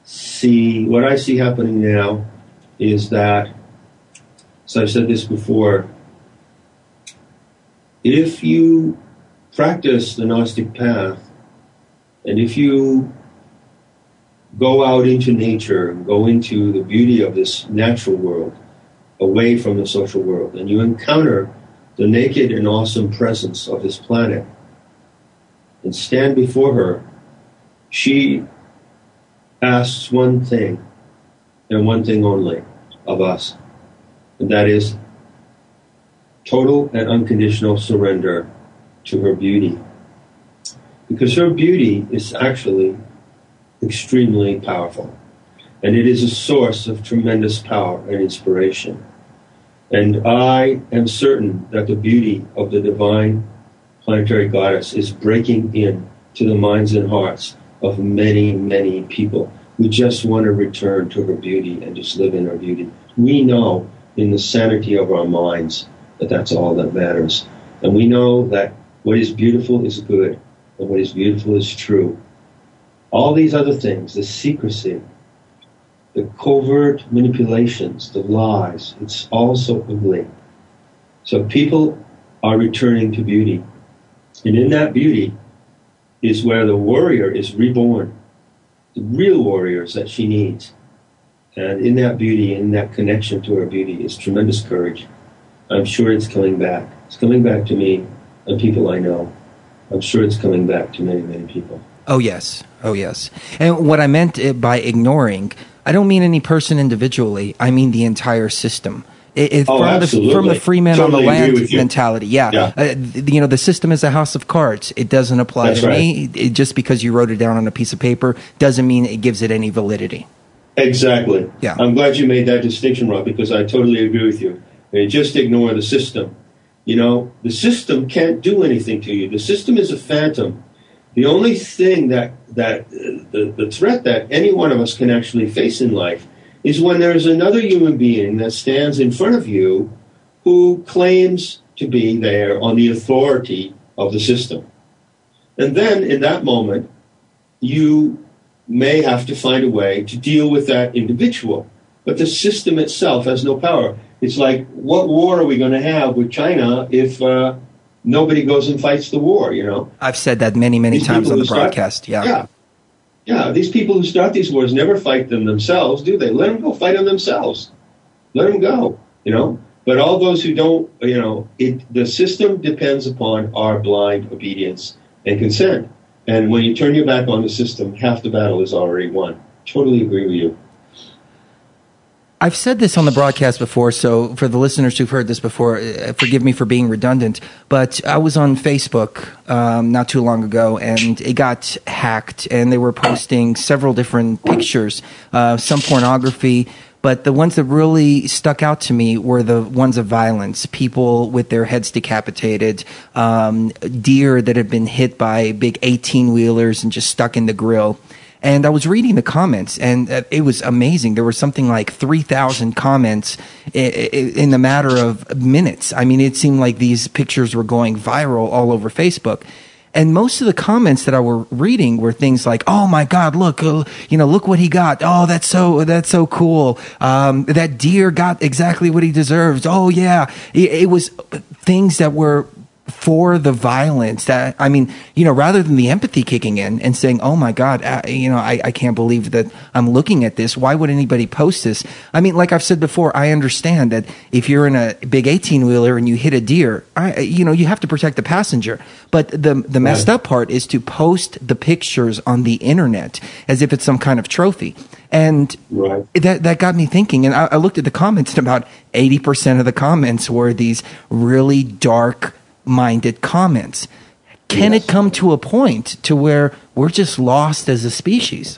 see happening now is that, as I've said this before, if you practice the Gnostic path, and if you go out into nature and go into the beauty of this natural world, away from the social world, and you encounter the naked and awesome presence of this planet, and stand before her, she asks one thing, and one thing only, of us, and that is total and unconditional surrender to her beauty. Because her beauty is actually extremely powerful. And it is a source of tremendous power and inspiration. And I am certain that the beauty of the divine planetary goddess is breaking in to the minds and hearts of many, many people who just want to return to her beauty and just live in her beauty. We know in the sanity of our minds that that's all that matters. And we know that what is beautiful is good, and what is beautiful is true. All these other things, the secrecy, the covert manipulations, the lies, it's all so ugly. So people are returning to beauty. And in that beauty, is where the warrior is reborn, the real warriors that she needs. And in that beauty, in that connection to her beauty, is tremendous courage. I'm sure it's coming back. It's coming back to me and people I know. I'm sure it's coming back to many, many people. Oh, yes. Oh, yes. And what I meant by ignoring, I don't mean any person individually. I mean the entire system. Absolutely. From the free man Totally on the agree land with you. mentality. Yeah. The system is a house of cards. It doesn't apply That's to right. me. Just because you wrote it down on a piece of paper doesn't mean it gives it any validity. Exactly. Yeah. I'm glad you made that distinction, Rob, because I totally agree with you. You just ignore the system. You know, the system can't do anything to you. The system is a phantom. The only thing that the threat that any one of us can actually face in life is when there's another human being that stands in front of you who claims to be there on the authority of the system. And then in that moment, you may have to find a way to deal with that individual. But the system itself has no power. It's like, what war are we going to have with China if nobody goes and fights the war, you know? I've said that many, many These times people on the who start- broadcast. Yeah. Yeah, these people who start these wars never fight them themselves, do they? Let them go fight them themselves. Let them go, you know? But all those who don't, you know, the system depends upon our blind obedience and consent. And when you turn your back on the system, half the battle is already won. Totally agree with you. I've said this on the broadcast before, so for the listeners who've heard this before, forgive me for being redundant, but I was on Facebook not too long ago, and it got hacked, and they were posting several different pictures, some pornography, but the ones that really stuck out to me were the ones of violence, people with their heads decapitated, deer that had been hit by big 18-wheelers and just stuck in the grill. And I was reading the comments, and it was amazing. There were something like 3,000 comments in the matter of minutes. I mean, it seemed like these pictures were going viral all over Facebook. And most of the comments that I were reading were things like, "Oh my God, look, look what he got. Oh, that's so cool. That deer got exactly what he deserves. Oh yeah." It was things that were for the violence. That, I mean, rather than the empathy kicking in and saying, "Oh my God, I can't believe that I'm looking at this. Why would anybody post this?" I mean, like I've said before, I understand that if you're in a big 18-wheeler and you hit a deer, you have to protect the passenger. But the messed up part is to post the pictures on the internet as if it's some kind of trophy. And that got me thinking. And I looked at the comments, and about 80% of the comments were these really dark-minded comments. Can it come to a point to where we're just lost as a species?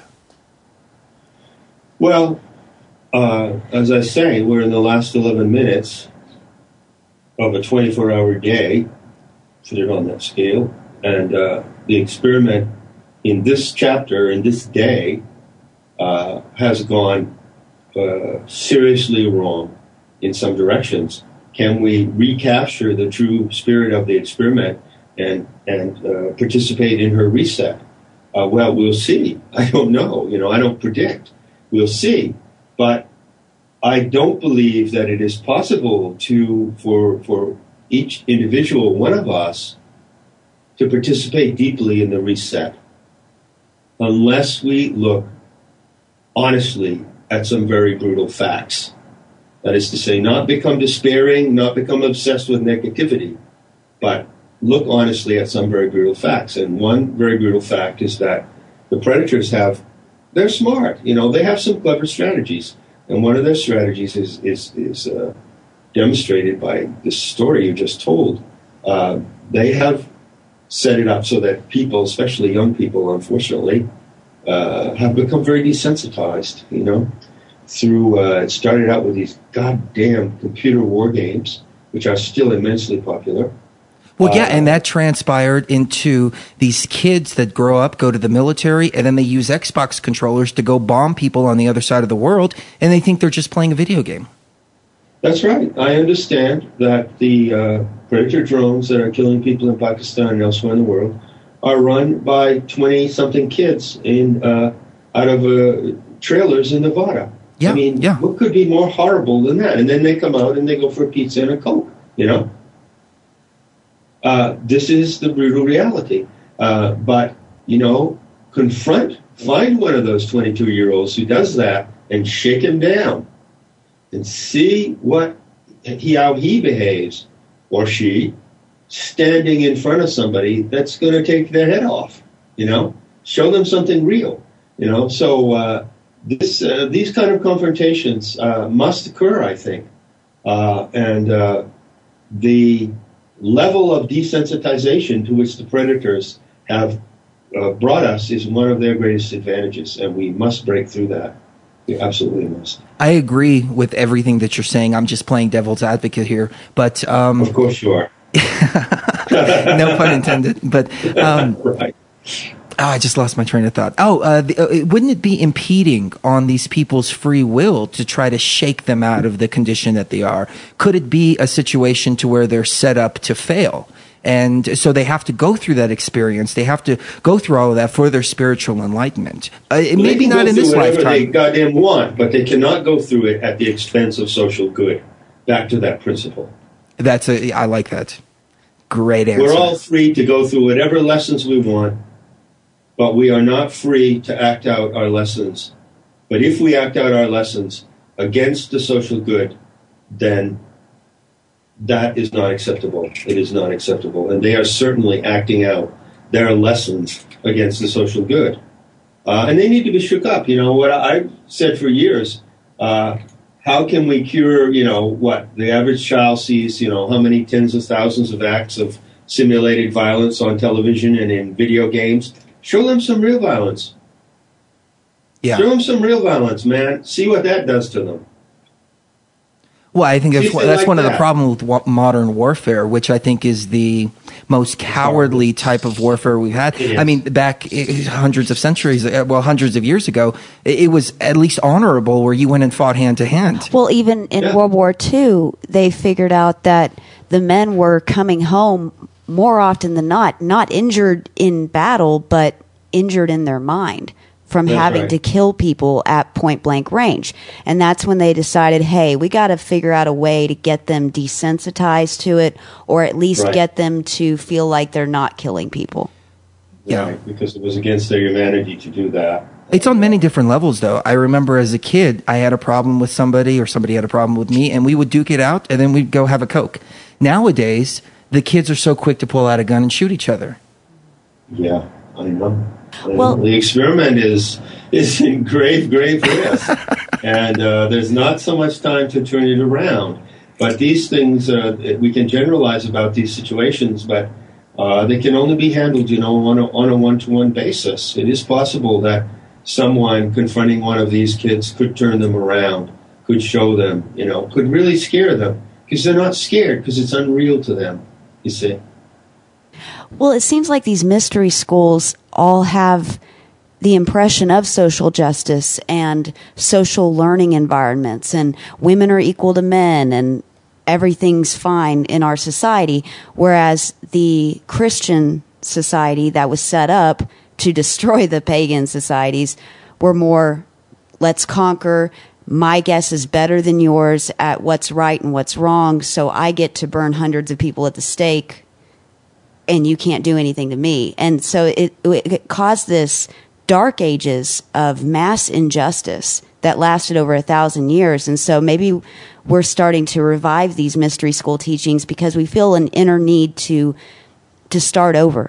Well, as I say, we're in the last 11 minutes of a 24-hour day, put it on that scale, and the experiment in this chapter, in this day, has gone seriously wrong in some directions. Can we recapture the true spirit of the experiment and participate in her reset? Well, we'll see. I don't know. I don't predict. We'll see. But I don't believe that it is possible for each individual one of us to participate deeply in the reset unless we look honestly at some very brutal facts. That is to say, not become despairing, not become obsessed with negativity, but look honestly at some very brutal facts. And one very brutal fact is that the predators they're smart. They have some clever strategies. And one of their strategies is demonstrated by this story you just told. They have set it up so that people, especially young people, unfortunately, have become very desensitized, through, it started out with these goddamn computer war games, which are still immensely popular. Well, yeah, and that transpired into these kids that grow up, go to the military, and then they use Xbox controllers to go bomb people on the other side of the world, and they think they're just playing a video game. That's right. I understand that the Predator drones that are killing people in Pakistan and elsewhere in the world are run by 20-something kids out of trailers in Nevada. Yeah, I mean, what could be more horrible than that? And then they come out and they go for a pizza and a Coke, This is the brutal reality. But find one of those 22-year-olds who does that and shake him down and see how he behaves, or she, standing in front of somebody that's going to take their head off. Show them something real. So these kind of confrontations must occur, I think, and the level of desensitization to which the predators have brought us is one of their greatest advantages, and we must break through that. We absolutely must. I agree with everything that you're saying. I'm just playing devil's advocate here, but of course you are. No pun intended. But right. I just lost my train of thought. Wouldn't it be impeding on these people's free will to try to shake them out of the condition that they are? Could it be a situation to where they're set up to fail? And so they have to go through that experience. They have to go through all of that for their spiritual enlightenment. Maybe not in this lifetime. They goddamn want, but they cannot go through it at the expense of social good. Back to that principle. I like that. Great answer. We're all free to go through whatever lessons we want, but we are not free to act out our lessons. But if we act out our lessons against the social good, then that is not acceptable. It is not acceptable. And they are certainly acting out their lessons against the social good. And they need to be shook up. What I've said for years, how can we cure, the average child sees, how many tens of thousands of acts of simulated violence on television and in video games? Show them some real violence. Yeah. Show them some real violence, man. See what that does to them. Well, I think that's one of the problems with modern warfare, which I think is the most cowardly type of warfare we've had. I mean, back hundreds of years ago, it was at least honorable where you went and fought hand to hand. Well, even in World War II, they figured out that the men were coming home more often than not injured in battle, but injured in their mind from having to kill people at point blank range. And that's when they decided, hey, we got to figure out a way to get them desensitized to it, or at least get them to feel like they're not killing people. Yeah, because it was against their humanity to do that. It's on many different levels, though. I remember as a kid, I had a problem with somebody, or somebody had a problem with me, and we would duke it out, and then we'd go have a Coke. Nowadays, the kids are so quick to pull out a gun and shoot each other. Yeah, I know. Well, the experiment is in grave risk, and there's not so much time to turn it around. But these things, we can generalize about these situations, but they can only be handled, on a one-to-one basis. It is possible that someone confronting one of these kids could turn them around, could show them, could really scare them, because they're not scared, because it's unreal to them, you see. Well, it seems like these mystery schools all have the impression of social justice and social learning environments, and women are equal to men, and everything's fine in our society, whereas the Christian society that was set up to destroy the pagan societies were more, let's conquer, my guess is better than yours at what's right and what's wrong, so I get to burn hundreds of people at the stake, and you can't do anything to me. And so it caused this dark ages of mass injustice that lasted over 1,000 years. And so maybe we're starting to revive these mystery school teachings because we feel an inner need to start over.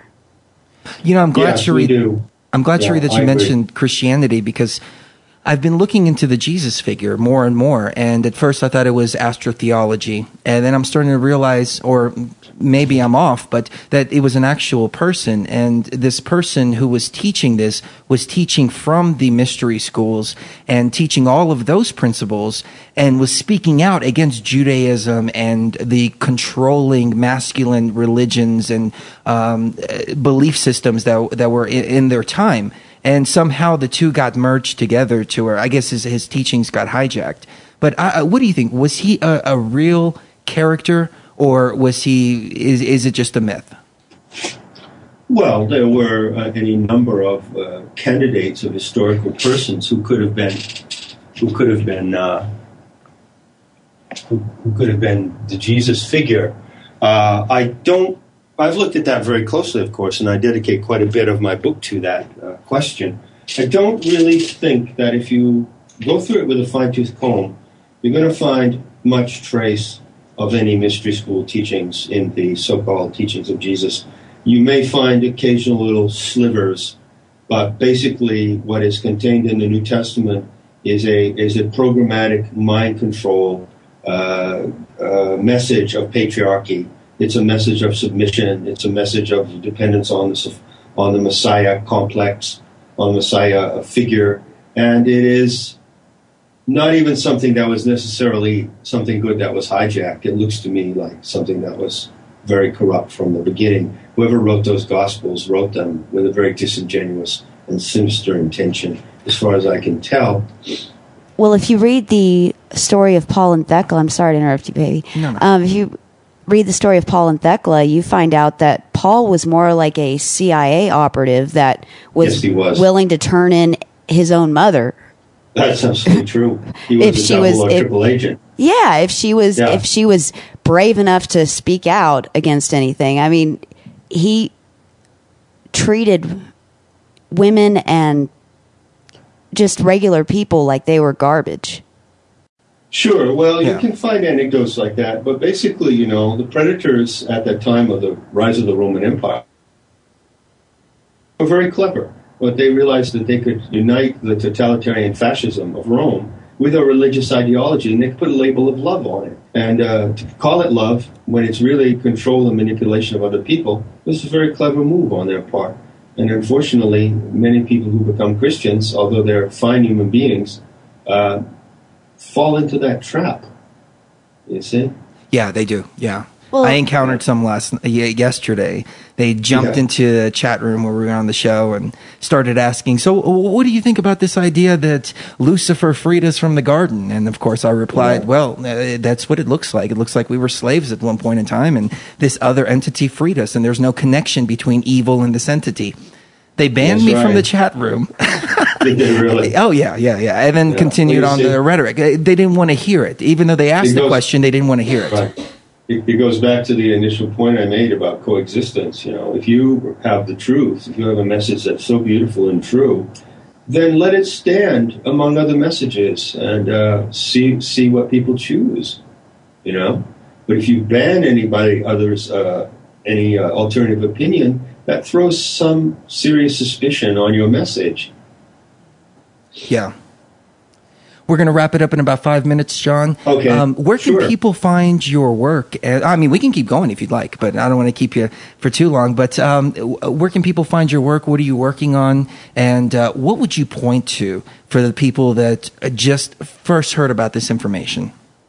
I'm glad, Cherie, that you mentioned Christianity, because I've been looking into the Jesus figure more and more, and at first I thought it was astrotheology, and then I'm starting to realize, or maybe I'm off, but that it was an actual person, and this person who was teaching this was teaching from the mystery schools and teaching all of those principles, and was speaking out against Judaism and the controlling masculine religions and belief systems that were in their time. And somehow the two got merged together to where I guess his teachings got hijacked. But what do you think? Was he a real character, or was is it just a myth? Well, there were any number of candidates of historical persons who could have been the Jesus figure. I don't I've looked at that very closely, of course, and I dedicate quite a bit of my book to that question. I don't really think that if you go through it with a fine-tooth comb, you're going to find much trace of any mystery school teachings in the so-called teachings of Jesus. You may find occasional little slivers, but basically what is contained in the New Testament is a programmatic mind control message of patriarchy. It's a message of submission. It's a message of dependence on the Messiah complex, on the Messiah figure, and it is not even something that was necessarily something good that was hijacked. It looks to me like something that was very corrupt from the beginning. Whoever wrote those Gospels wrote them with a very disingenuous and sinister intention, as far as I can tell. Well, if you read the story of Paul and Thecla, I'm sorry to interrupt you, baby. No. If you read the story of Paul and Thecla, you find out that Paul was more like a CIA operative that was, willing to turn in his own mother. That's absolutely true. He was a double or triple agent. Yeah, if she was brave enough to speak out against anything. I mean, he treated women and just regular people like they were garbage. Sure. Well, you can find anecdotes like that, but basically, the predators at that time of the rise of the Roman Empire were very clever. But they realized that they could unite the totalitarian fascism of Rome with a religious ideology, and they could put a label of love on it. And to call it love, when it's really control and manipulation of other people, was a very clever move on their part. And unfortunately, many people who become Christians, although they're fine human beings, fall into that trap. You see? Yeah, they do. Yeah. Well, I encountered some yesterday. They jumped into the chat room where we were on the show and started asking, so what do you think about this idea that Lucifer freed us from the garden? And of course I replied, well, that's what it looks like. It looks like we were slaves at one point in time and this other entity freed us, and there's no connection between evil and this entity. They banned me from the chat room. They did, really? Oh, yeah. And then continued on the rhetoric. They didn't want to hear it. Even though they asked the question, they didn't want to hear it. Right. It goes back to the initial point I made about coexistence. If you have the truth, if you have a message that's so beautiful and true, then let it stand among other messages and see what people choose. But if you ban any alternative opinion, that throws some serious suspicion on your message. Yeah. We're going to wrap it up in about 5 minutes, John. Okay. Where can people find your work? I mean, we can keep going if you'd like, but I don't want to keep you for too long. But where can people find your work? What are you working on? And what would you point to for the people that just first heard about this information?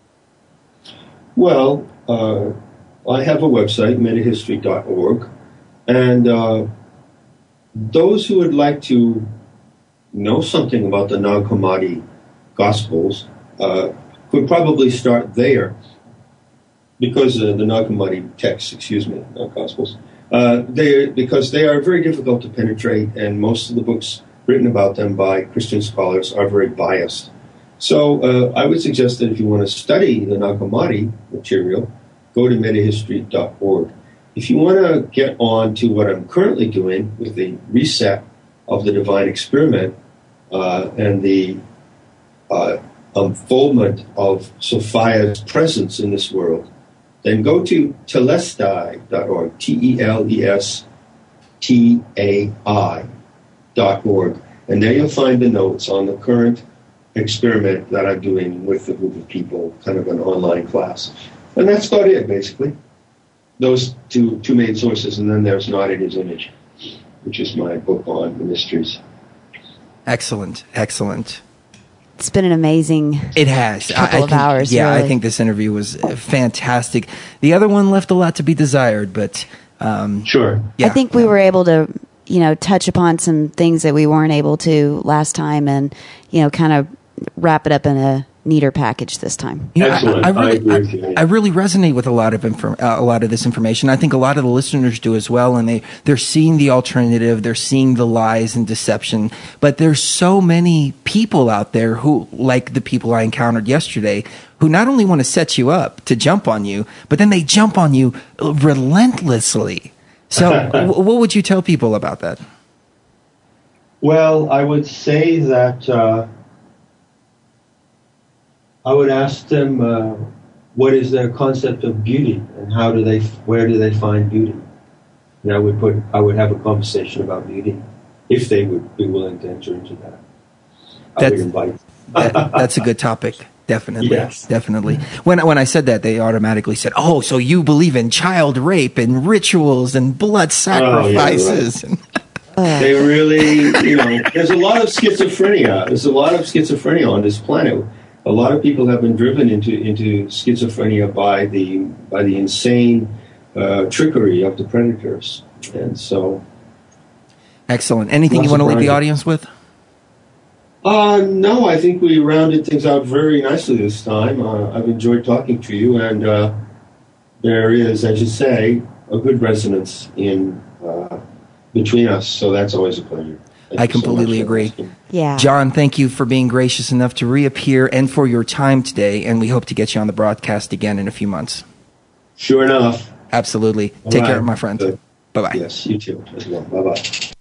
Well, I have a website, metahistory.org. And those who would like to know something about the Nag Hammadi Gospels could probably start there, because the Nag Hammadi texts, not Gospels, because they are very difficult to penetrate, and most of the books written about them by Christian scholars are very biased. So I would suggest that if you want to study the Nag Hammadi material, go to metahistory.org. If you want to get on to what I'm currently doing with the reset of the divine experiment and the unfoldment of Sophia's presence in this world, then go to telestai.org, telestai.org, and there you'll find the notes on the current experiment that I'm doing with a group of people, kind of an online class. And that's about it, basically. Those two main sources, and then there's Not in His Image, which is my book on the mysteries. Excellent. It's been an amazing couple of hours. Yeah, really. I think this interview was fantastic. The other one left a lot to be desired, but sure. Yeah. I think we were able to, touch upon some things that we weren't able to last time, and kind of wrap it up in a neater package this time. Excellent. I really resonate with a lot of this information. I think a lot of the listeners do as well, and they're seeing the alternative, they're seeing the lies and deception. But there's so many people out there who, like the people I encountered yesterday, who not only want to set you up to jump on you, but then they jump on you relentlessly. So what would you tell people about that? Well, I would say that I would ask them what is their concept of beauty and where do they find beauty? And I would have a conversation about beauty if they would be willing to enter into that. I would invite. That's a good topic. Definitely. Yes. Definitely. When I said that, they automatically said, "Oh, so you believe in child rape and rituals and blood sacrifices." Oh, yeah, right. They really, there's a lot of schizophrenia. There's a lot of schizophrenia on this planet. A lot of people have been driven into schizophrenia by the insane trickery of the predators. And so, excellent. Anything you want to leave the audience with? No, I think we rounded things out very nicely this time. I've enjoyed talking to you, and there is, as you say, a good resonance in between us. So that's always a pleasure. I completely agree. Yeah. John, thank you for being gracious enough to reappear and for your time today, and we hope to get you on the broadcast again in a few months. Sure enough. Absolutely. Take care, my friend. Bye-bye. Yes, you too as well. Bye-bye.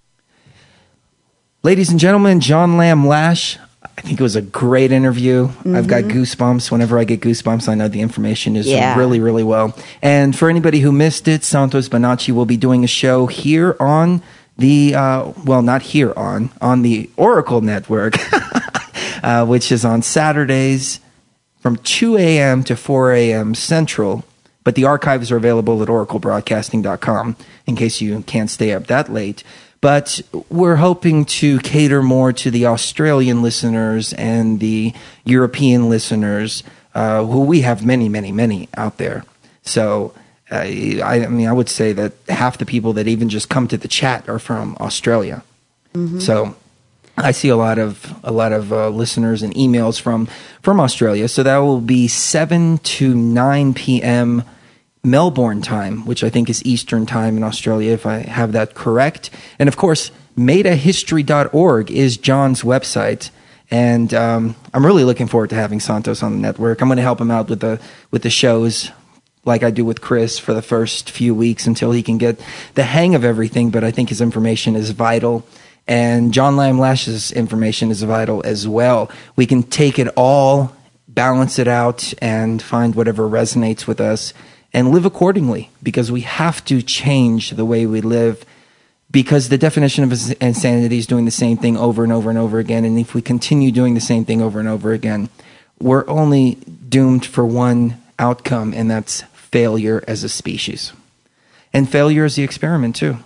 Ladies and gentlemen, John Lamb Lash, I think it was a great interview. Mm-hmm. I've got goosebumps. Whenever I get goosebumps, I know the information is really, really well. And for anybody who missed it, Santos Bonacci will be doing a show here on the, not here on the Oracle Network, which is on Saturdays from 2 a.m. to 4 a.m. Central. But the archives are available at oraclebroadcasting.com in case you can't stay up that late. But we're hoping to cater more to the Australian listeners and the European listeners, who we have many, many, many out there. So, I would say that half the people that even just come to the chat are from Australia. Mm-hmm. So I see a lot of listeners and emails from Australia. So that will be 7 to 9 p.m. Melbourne time, which I think is Eastern time in Australia, if I have that correct. And of course, metahistory.org is John's website. And I'm really looking forward to having Santos on the network. I'm going to help him out with the shows like I do with Chris for the first few weeks until he can get the hang of everything. But I think his information is vital. And John Lamb Lash's information is vital as well. We can take it all, balance it out, and find whatever resonates with us and live accordingly, because we have to change the way we live, because the definition of insanity is doing the same thing over and over and over again. And if we continue doing the same thing over and over again, we're only doomed for one outcome, and that's failure as a species. And failure as the experiment, too.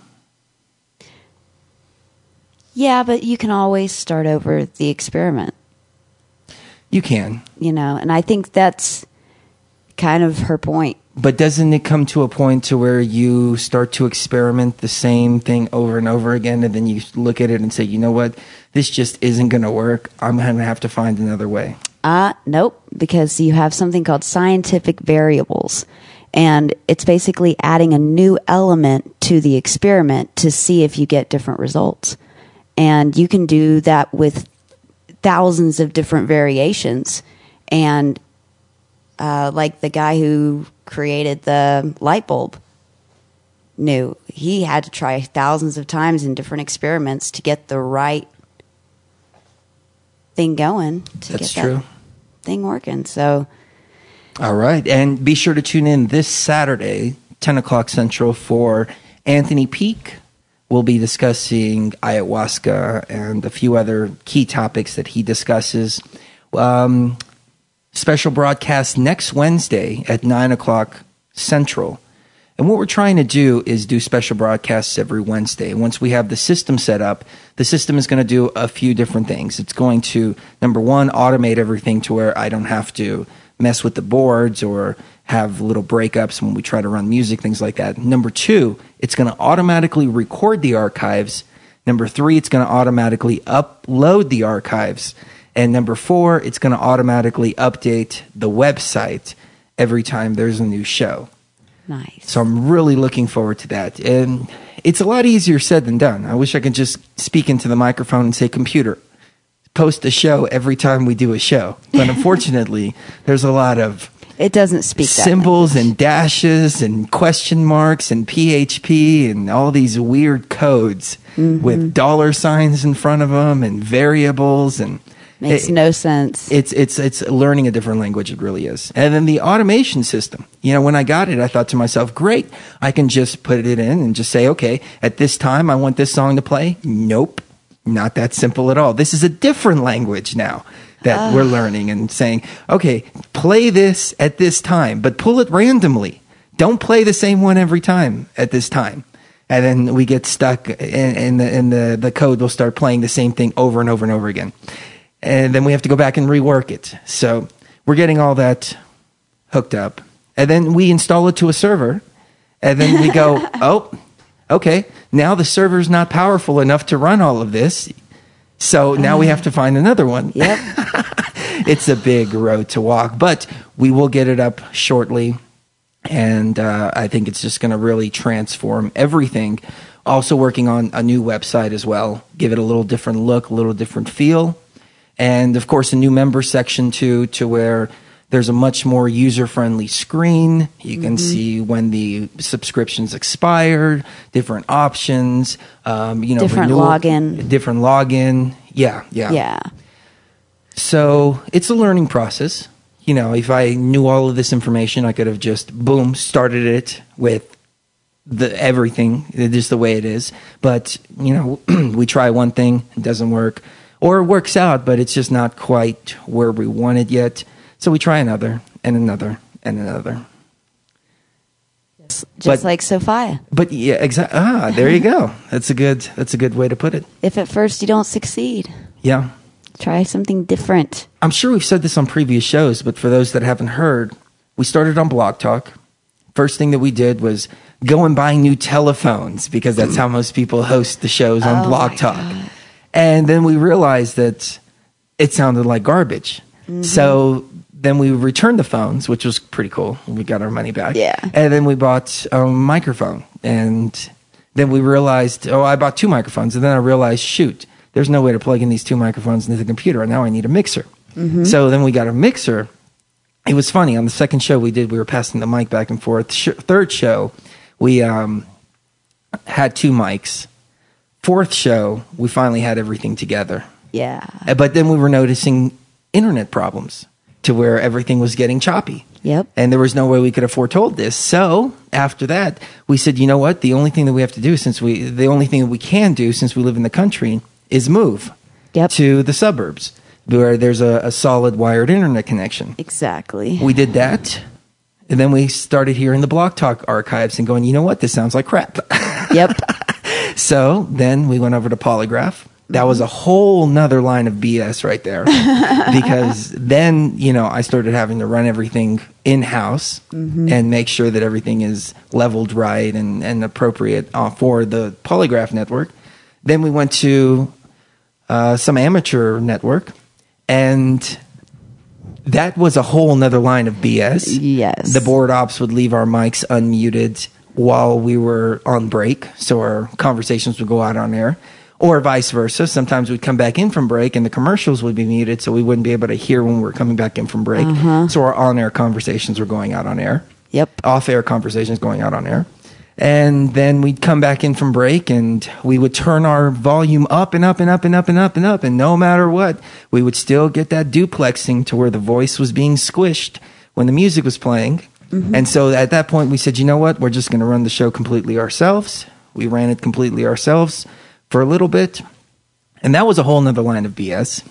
Yeah, but you can always start over the experiment. You can. And I think that's kind of her point. But doesn't it come to a point to where you start to experiment the same thing over and over again, and then you look at it and say, you know what, this just isn't going to work. I'm going to have to find another way. Nope, because you have something called scientific variables. And it's basically adding a new element to the experiment to see if you get different results. And you can do that with thousands of different variations. And like the guy who created the light bulb knew he had to try thousands of times in different experiments to get the right thing going, to That's get true. that thing working. So, all right. And be sure to tune in this Saturday, 10 o'clock Central, for Anthony Peak. We'll be discussing ayahuasca and a few other key topics that he discusses. Special broadcast next Wednesday at 9 o'clock Central. And what we're trying to do is do special broadcasts every Wednesday. Once we have the system set up, the system is going to do a few different things. It's going to, number one, automate everything to where I don't have to mess with the boards or have little breakups when we try to run music, things like that. Number two, it's going to automatically record the archives. Number three, it's going to automatically upload the archives. And number four, it's going to automatically update the website every time there's a new show. Nice. So I'm really looking forward to that. And it's a lot easier said than done. I wish I could just speak into the microphone and say, computer, post a show every time we do a show. But unfortunately, there's a lot of It doesn't speak that symbols and dashes and question marks and PHP and all these weird codes with dollar signs in front of them and variables and makes no sense. It's learning a different language. It really is. And then the automation system. When I got it, I thought to myself, great, I can just put it in and just say, okay, at this time I want this song to play. Nope, not that simple at all. This is a different language now that we're learning and saying, okay, play this at this time, but pull it randomly. Don't play the same one every time at this time. And then we get stuck and the code will start playing the same thing over and over and over again. And then we have to go back and rework it. So we're getting all that hooked up. And then we install it to a server. And then we go, oh, okay, now the server's not powerful enough to run all of this. So now we have to find another one. Yep. It's a big road to walk, but we will get it up shortly. And I think it's just going to really transform everything. Also working on a new website as well. Give it a little different look, a little different feel. And, of course, a new member section, too, to where there's a much more user-friendly screen. You can see when the subscription's expired, different options, different renewal, login. Different login. Yeah. So it's a learning process. If I knew all of this information, I could have just, boom, started it with everything, just the way it is. But, we try one thing, it doesn't work. Or it works out, but it's just not quite where we want it yet. So we try another, and another, and another. Just like Sophia. But yeah, exactly. There you go. That's a good way to put it. If at first you don't succeed. Yeah. Try something different. I'm sure we've said this on previous shows, but for those that haven't heard, we started on Blog Talk. First thing that we did was go and buy new telephones because that's how most people host the shows on Blog Talk. God. And then we realized that it sounded like garbage. So then we returned the phones, which was pretty cool. We got our money back. Yeah. And then we bought a microphone. And then we realized, I bought 2 microphones. And then I realized, shoot, there's no way to plug in these 2 microphones into the computer. And now I need a mixer. So then we got a mixer. It was funny. On the second show we did, we were passing the mic back and forth. Third show, we had 2 mics. Fourth show, we finally had everything together. Yeah. But then we were noticing internet problems to where everything was getting choppy. Yep. And there was no way we could have foretold this. So after that, we said, you know what? The only thing that we have to do the only thing that we can do since we live in the country is move to the suburbs where there's a solid wired internet connection. Exactly. We did that. And then we started hearing the Blog Talk archives and going, you know what? This sounds like crap. Yep. So then we went over to Polygraph. That was a whole nother line of BS right there. Because then, I started having to run everything in-house and make sure that everything is leveled right and appropriate for the Polygraph network. Then we went to some amateur network, and that was a whole nother line of BS. Yes. The board ops would leave our mics unmuted while we were on break, so our conversations would go out on air, or vice versa. Sometimes we'd come back in from break and the commercials would be muted, so we wouldn't be able to hear when we were coming back in from break. So our on-air conversations were going out on air. Yep. Off-air conversations going out on air. And then we'd come back in from break and we would turn our volume up and up and up and up and up and up. And no matter what, we would still get that duplexing to where the voice was being squished when the music was playing. And so at that point we said, you know what? We're just going to run the show completely ourselves. We ran it completely ourselves for a little bit. And that was a whole nother line of BS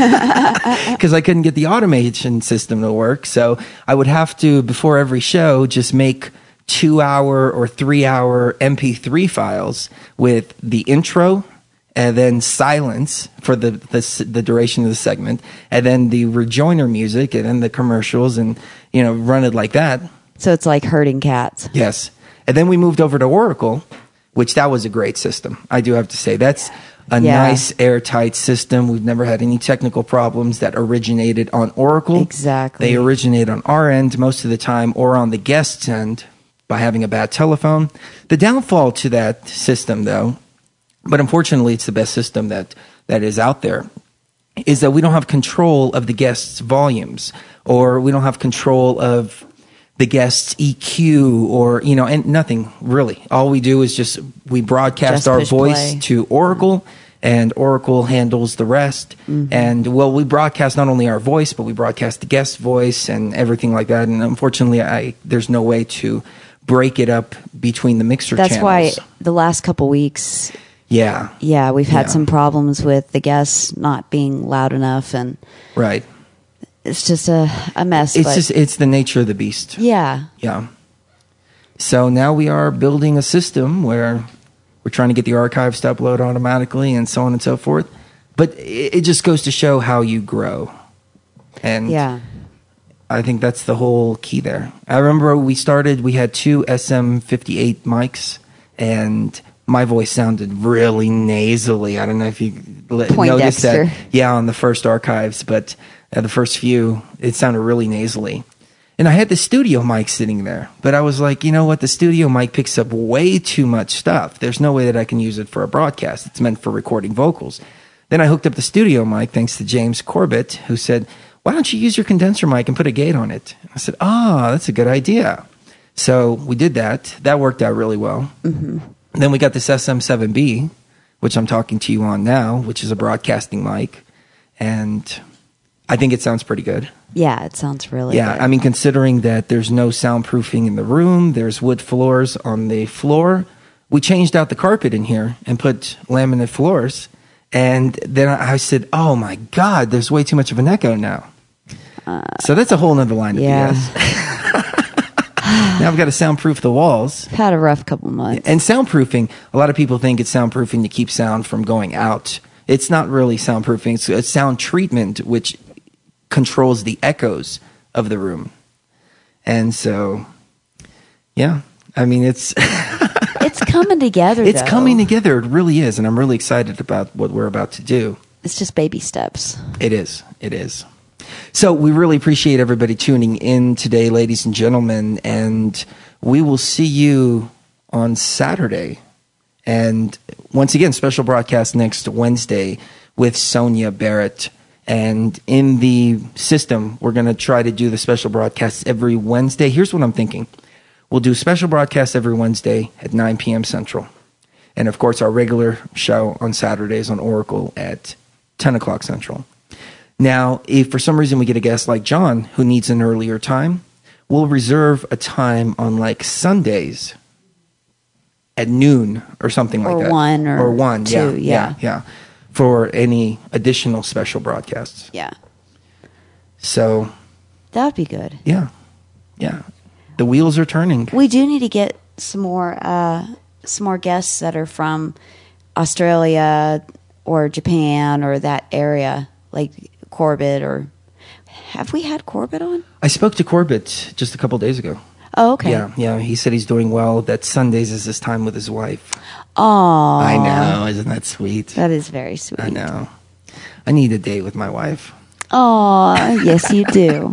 because I couldn't get the automation system to work. So I would have to, before every show, just make 2-hour or 3-hour MP3 files with the intro and then silence for the duration of the segment, and then the rejoinder music, and then the commercials, and run it like that. So it's like herding cats. Yes. And then we moved over to Oracle, which that was a great system. I do have to say that's a nice airtight system. We've never had any technical problems that originated on Oracle. Exactly. They originate on our end most of the time, or on the guest's end by having a bad telephone. The downfall to that system, though, but unfortunately it's the best system that is out there, is that we don't have control of the guest's volumes, or we don't have control of the guest's EQ, or, and nothing really. All we do is we broadcast Just our push voice play. to Oracle, and Oracle handles the rest. And we broadcast not only our voice, but we broadcast the guest's voice and everything like that. And unfortunately, there's no way to break it up between the mixer That's channels. why the last couple weeks, Yeah. we've had Yeah. some problems with the guests not being loud enough, and Right. it's just a mess. It's the nature of the beast. Yeah. Yeah. So now we are building a system where we're trying to get the archives to upload automatically and so on and so forth. But it just goes to show how you grow. And Yeah. I think that's the whole key there. I remember we had 2 SM58 mics, and my voice sounded really nasally. I don't know if you noticed that. Yeah, on the first archives, but the first few, it sounded really nasally. And I had the studio mic sitting there, but I was like, you know what? The studio mic picks up way too much stuff. There's no way that I can use it for a broadcast. It's meant for recording vocals. Then I hooked up the studio mic thanks to James Corbett, who said, why don't you use your condenser mic and put a gate on it? I said, that's a good idea. So we did that. That worked out really well. Mm-hmm. Then we got this SM7B, which I'm talking to you on now, which is a broadcasting mic. And I think it sounds pretty good. Yeah, it sounds really good. I mean, considering that there's no soundproofing in the room, there's wood floors on the floor. We changed out the carpet in here and put laminate floors. And then I said, oh my God, there's way too much of an echo now. So that's a whole nother line of BS. Now I've got to soundproof the walls. I've had a rough couple months. And soundproofing, a lot of people think it's soundproofing to keep sound from going out. It's not really soundproofing. It's a sound treatment, which controls the echoes of the room. And so, yeah, I mean, it's coming together, It's though. coming together. It really is. And I'm really excited about what we're about to do. It's just baby steps. It is. It is. So we really appreciate everybody tuning in today, ladies and gentlemen. And we will see you on Saturday. And once again, special broadcast next Wednesday with Sonia Barrett. And in the system, we're going to try to do the special broadcasts every Wednesday. Here's what I'm thinking. We'll do a special broadcast every Wednesday at 9 p.m. Central. And, of course, our regular show on Saturdays on Oracle at 10 o'clock Central. Now, if for some reason we get a guest like John who needs an earlier time, we'll reserve a time on, like, Sundays at noon or something like that. Or 1 2, yeah. For any additional special broadcasts. Yeah. So. That would be good. Yeah. The wheels are turning. We do need to get some more guests that are from Australia or Japan or that area, like Corbett. Or have we had Corbett on? I spoke to Corbett just a couple days ago. Oh, okay. Yeah. He said he's doing well. That Sundays is his time with his wife. Oh, I know. Isn't that sweet? That is very sweet. I know. I need a date with my wife. Oh, yes, you do.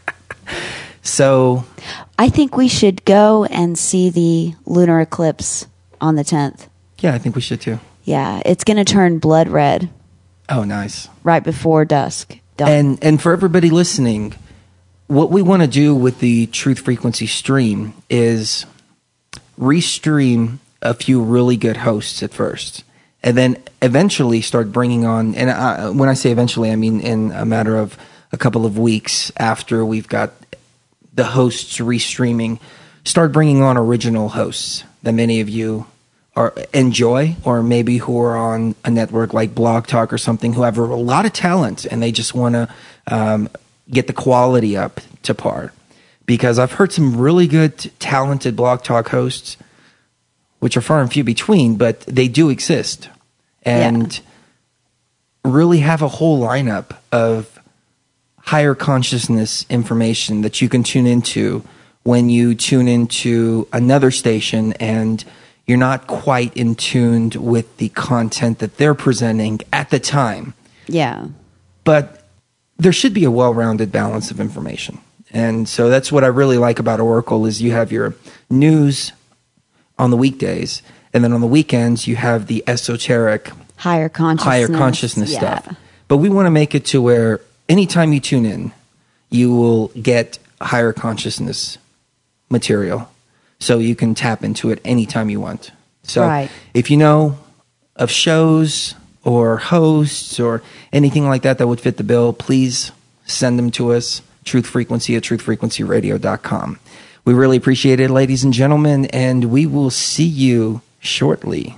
So, I think we should go and see the lunar eclipse on the 10th. Yeah, I think we should too. Yeah, it's going to turn blood red. Oh, nice. Right before dusk. And for everybody listening, what we want to do with the Truth Frequency stream is restream a few really good hosts at first, and then eventually start bringing on, and when I say eventually, I mean in a matter of a couple of weeks after we've got the hosts restreaming, start bringing on original hosts that many of you enjoy, or maybe who are on a network like Blog Talk or something, who have a lot of talent and they just want to get the quality up to par. Because I've heard some really good, talented Blog Talk hosts, which are far and few between, but they do exist. And really have a whole lineup of higher consciousness information that you can tune into when you tune into another station and you're not quite in tuned with the content that they're presenting at the time. Yeah. But there should be a well-rounded balance of information. And so that's what I really like about Oracle is you have your news on the weekdays, and then on the weekends you have the esoteric, higher consciousness stuff. But we want to make it to where anytime you tune in, you will get higher consciousness material. So you can tap into it anytime you want. So if you know of shows or hosts or anything like that that would fit the bill, please send them to us, truthfrequency@truthfrequencyradio.com. We really appreciate it, ladies and gentlemen, and we will see you shortly.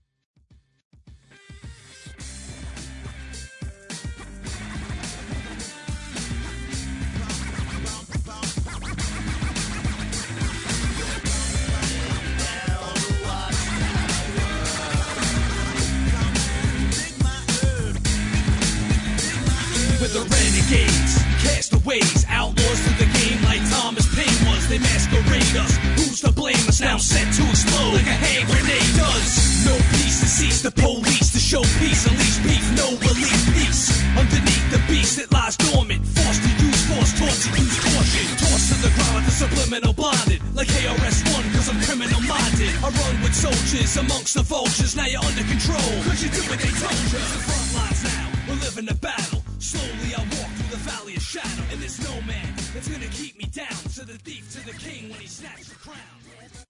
With the renegades, castaways, outlaws to the game like Thomas Paine was. They masquerade us. Who's to blame us? Now set to explode like a hand grenade does. No peace to seize the police, to show peace, unleash beef, no relief, peace. Underneath the beast that lies dormant, forced to use force, taught to use caution. Tossed to the ground with the subliminal blinded, like KRS-One, cause I'm criminal minded. I run with soldiers amongst the vultures, now you're under control, cause you do what they told you. The front lines now, we're living the battle. Slowly I walk through the valley of shadow, and there's no man that's gonna keep me down. To the thief, to the king when he snatched the crown.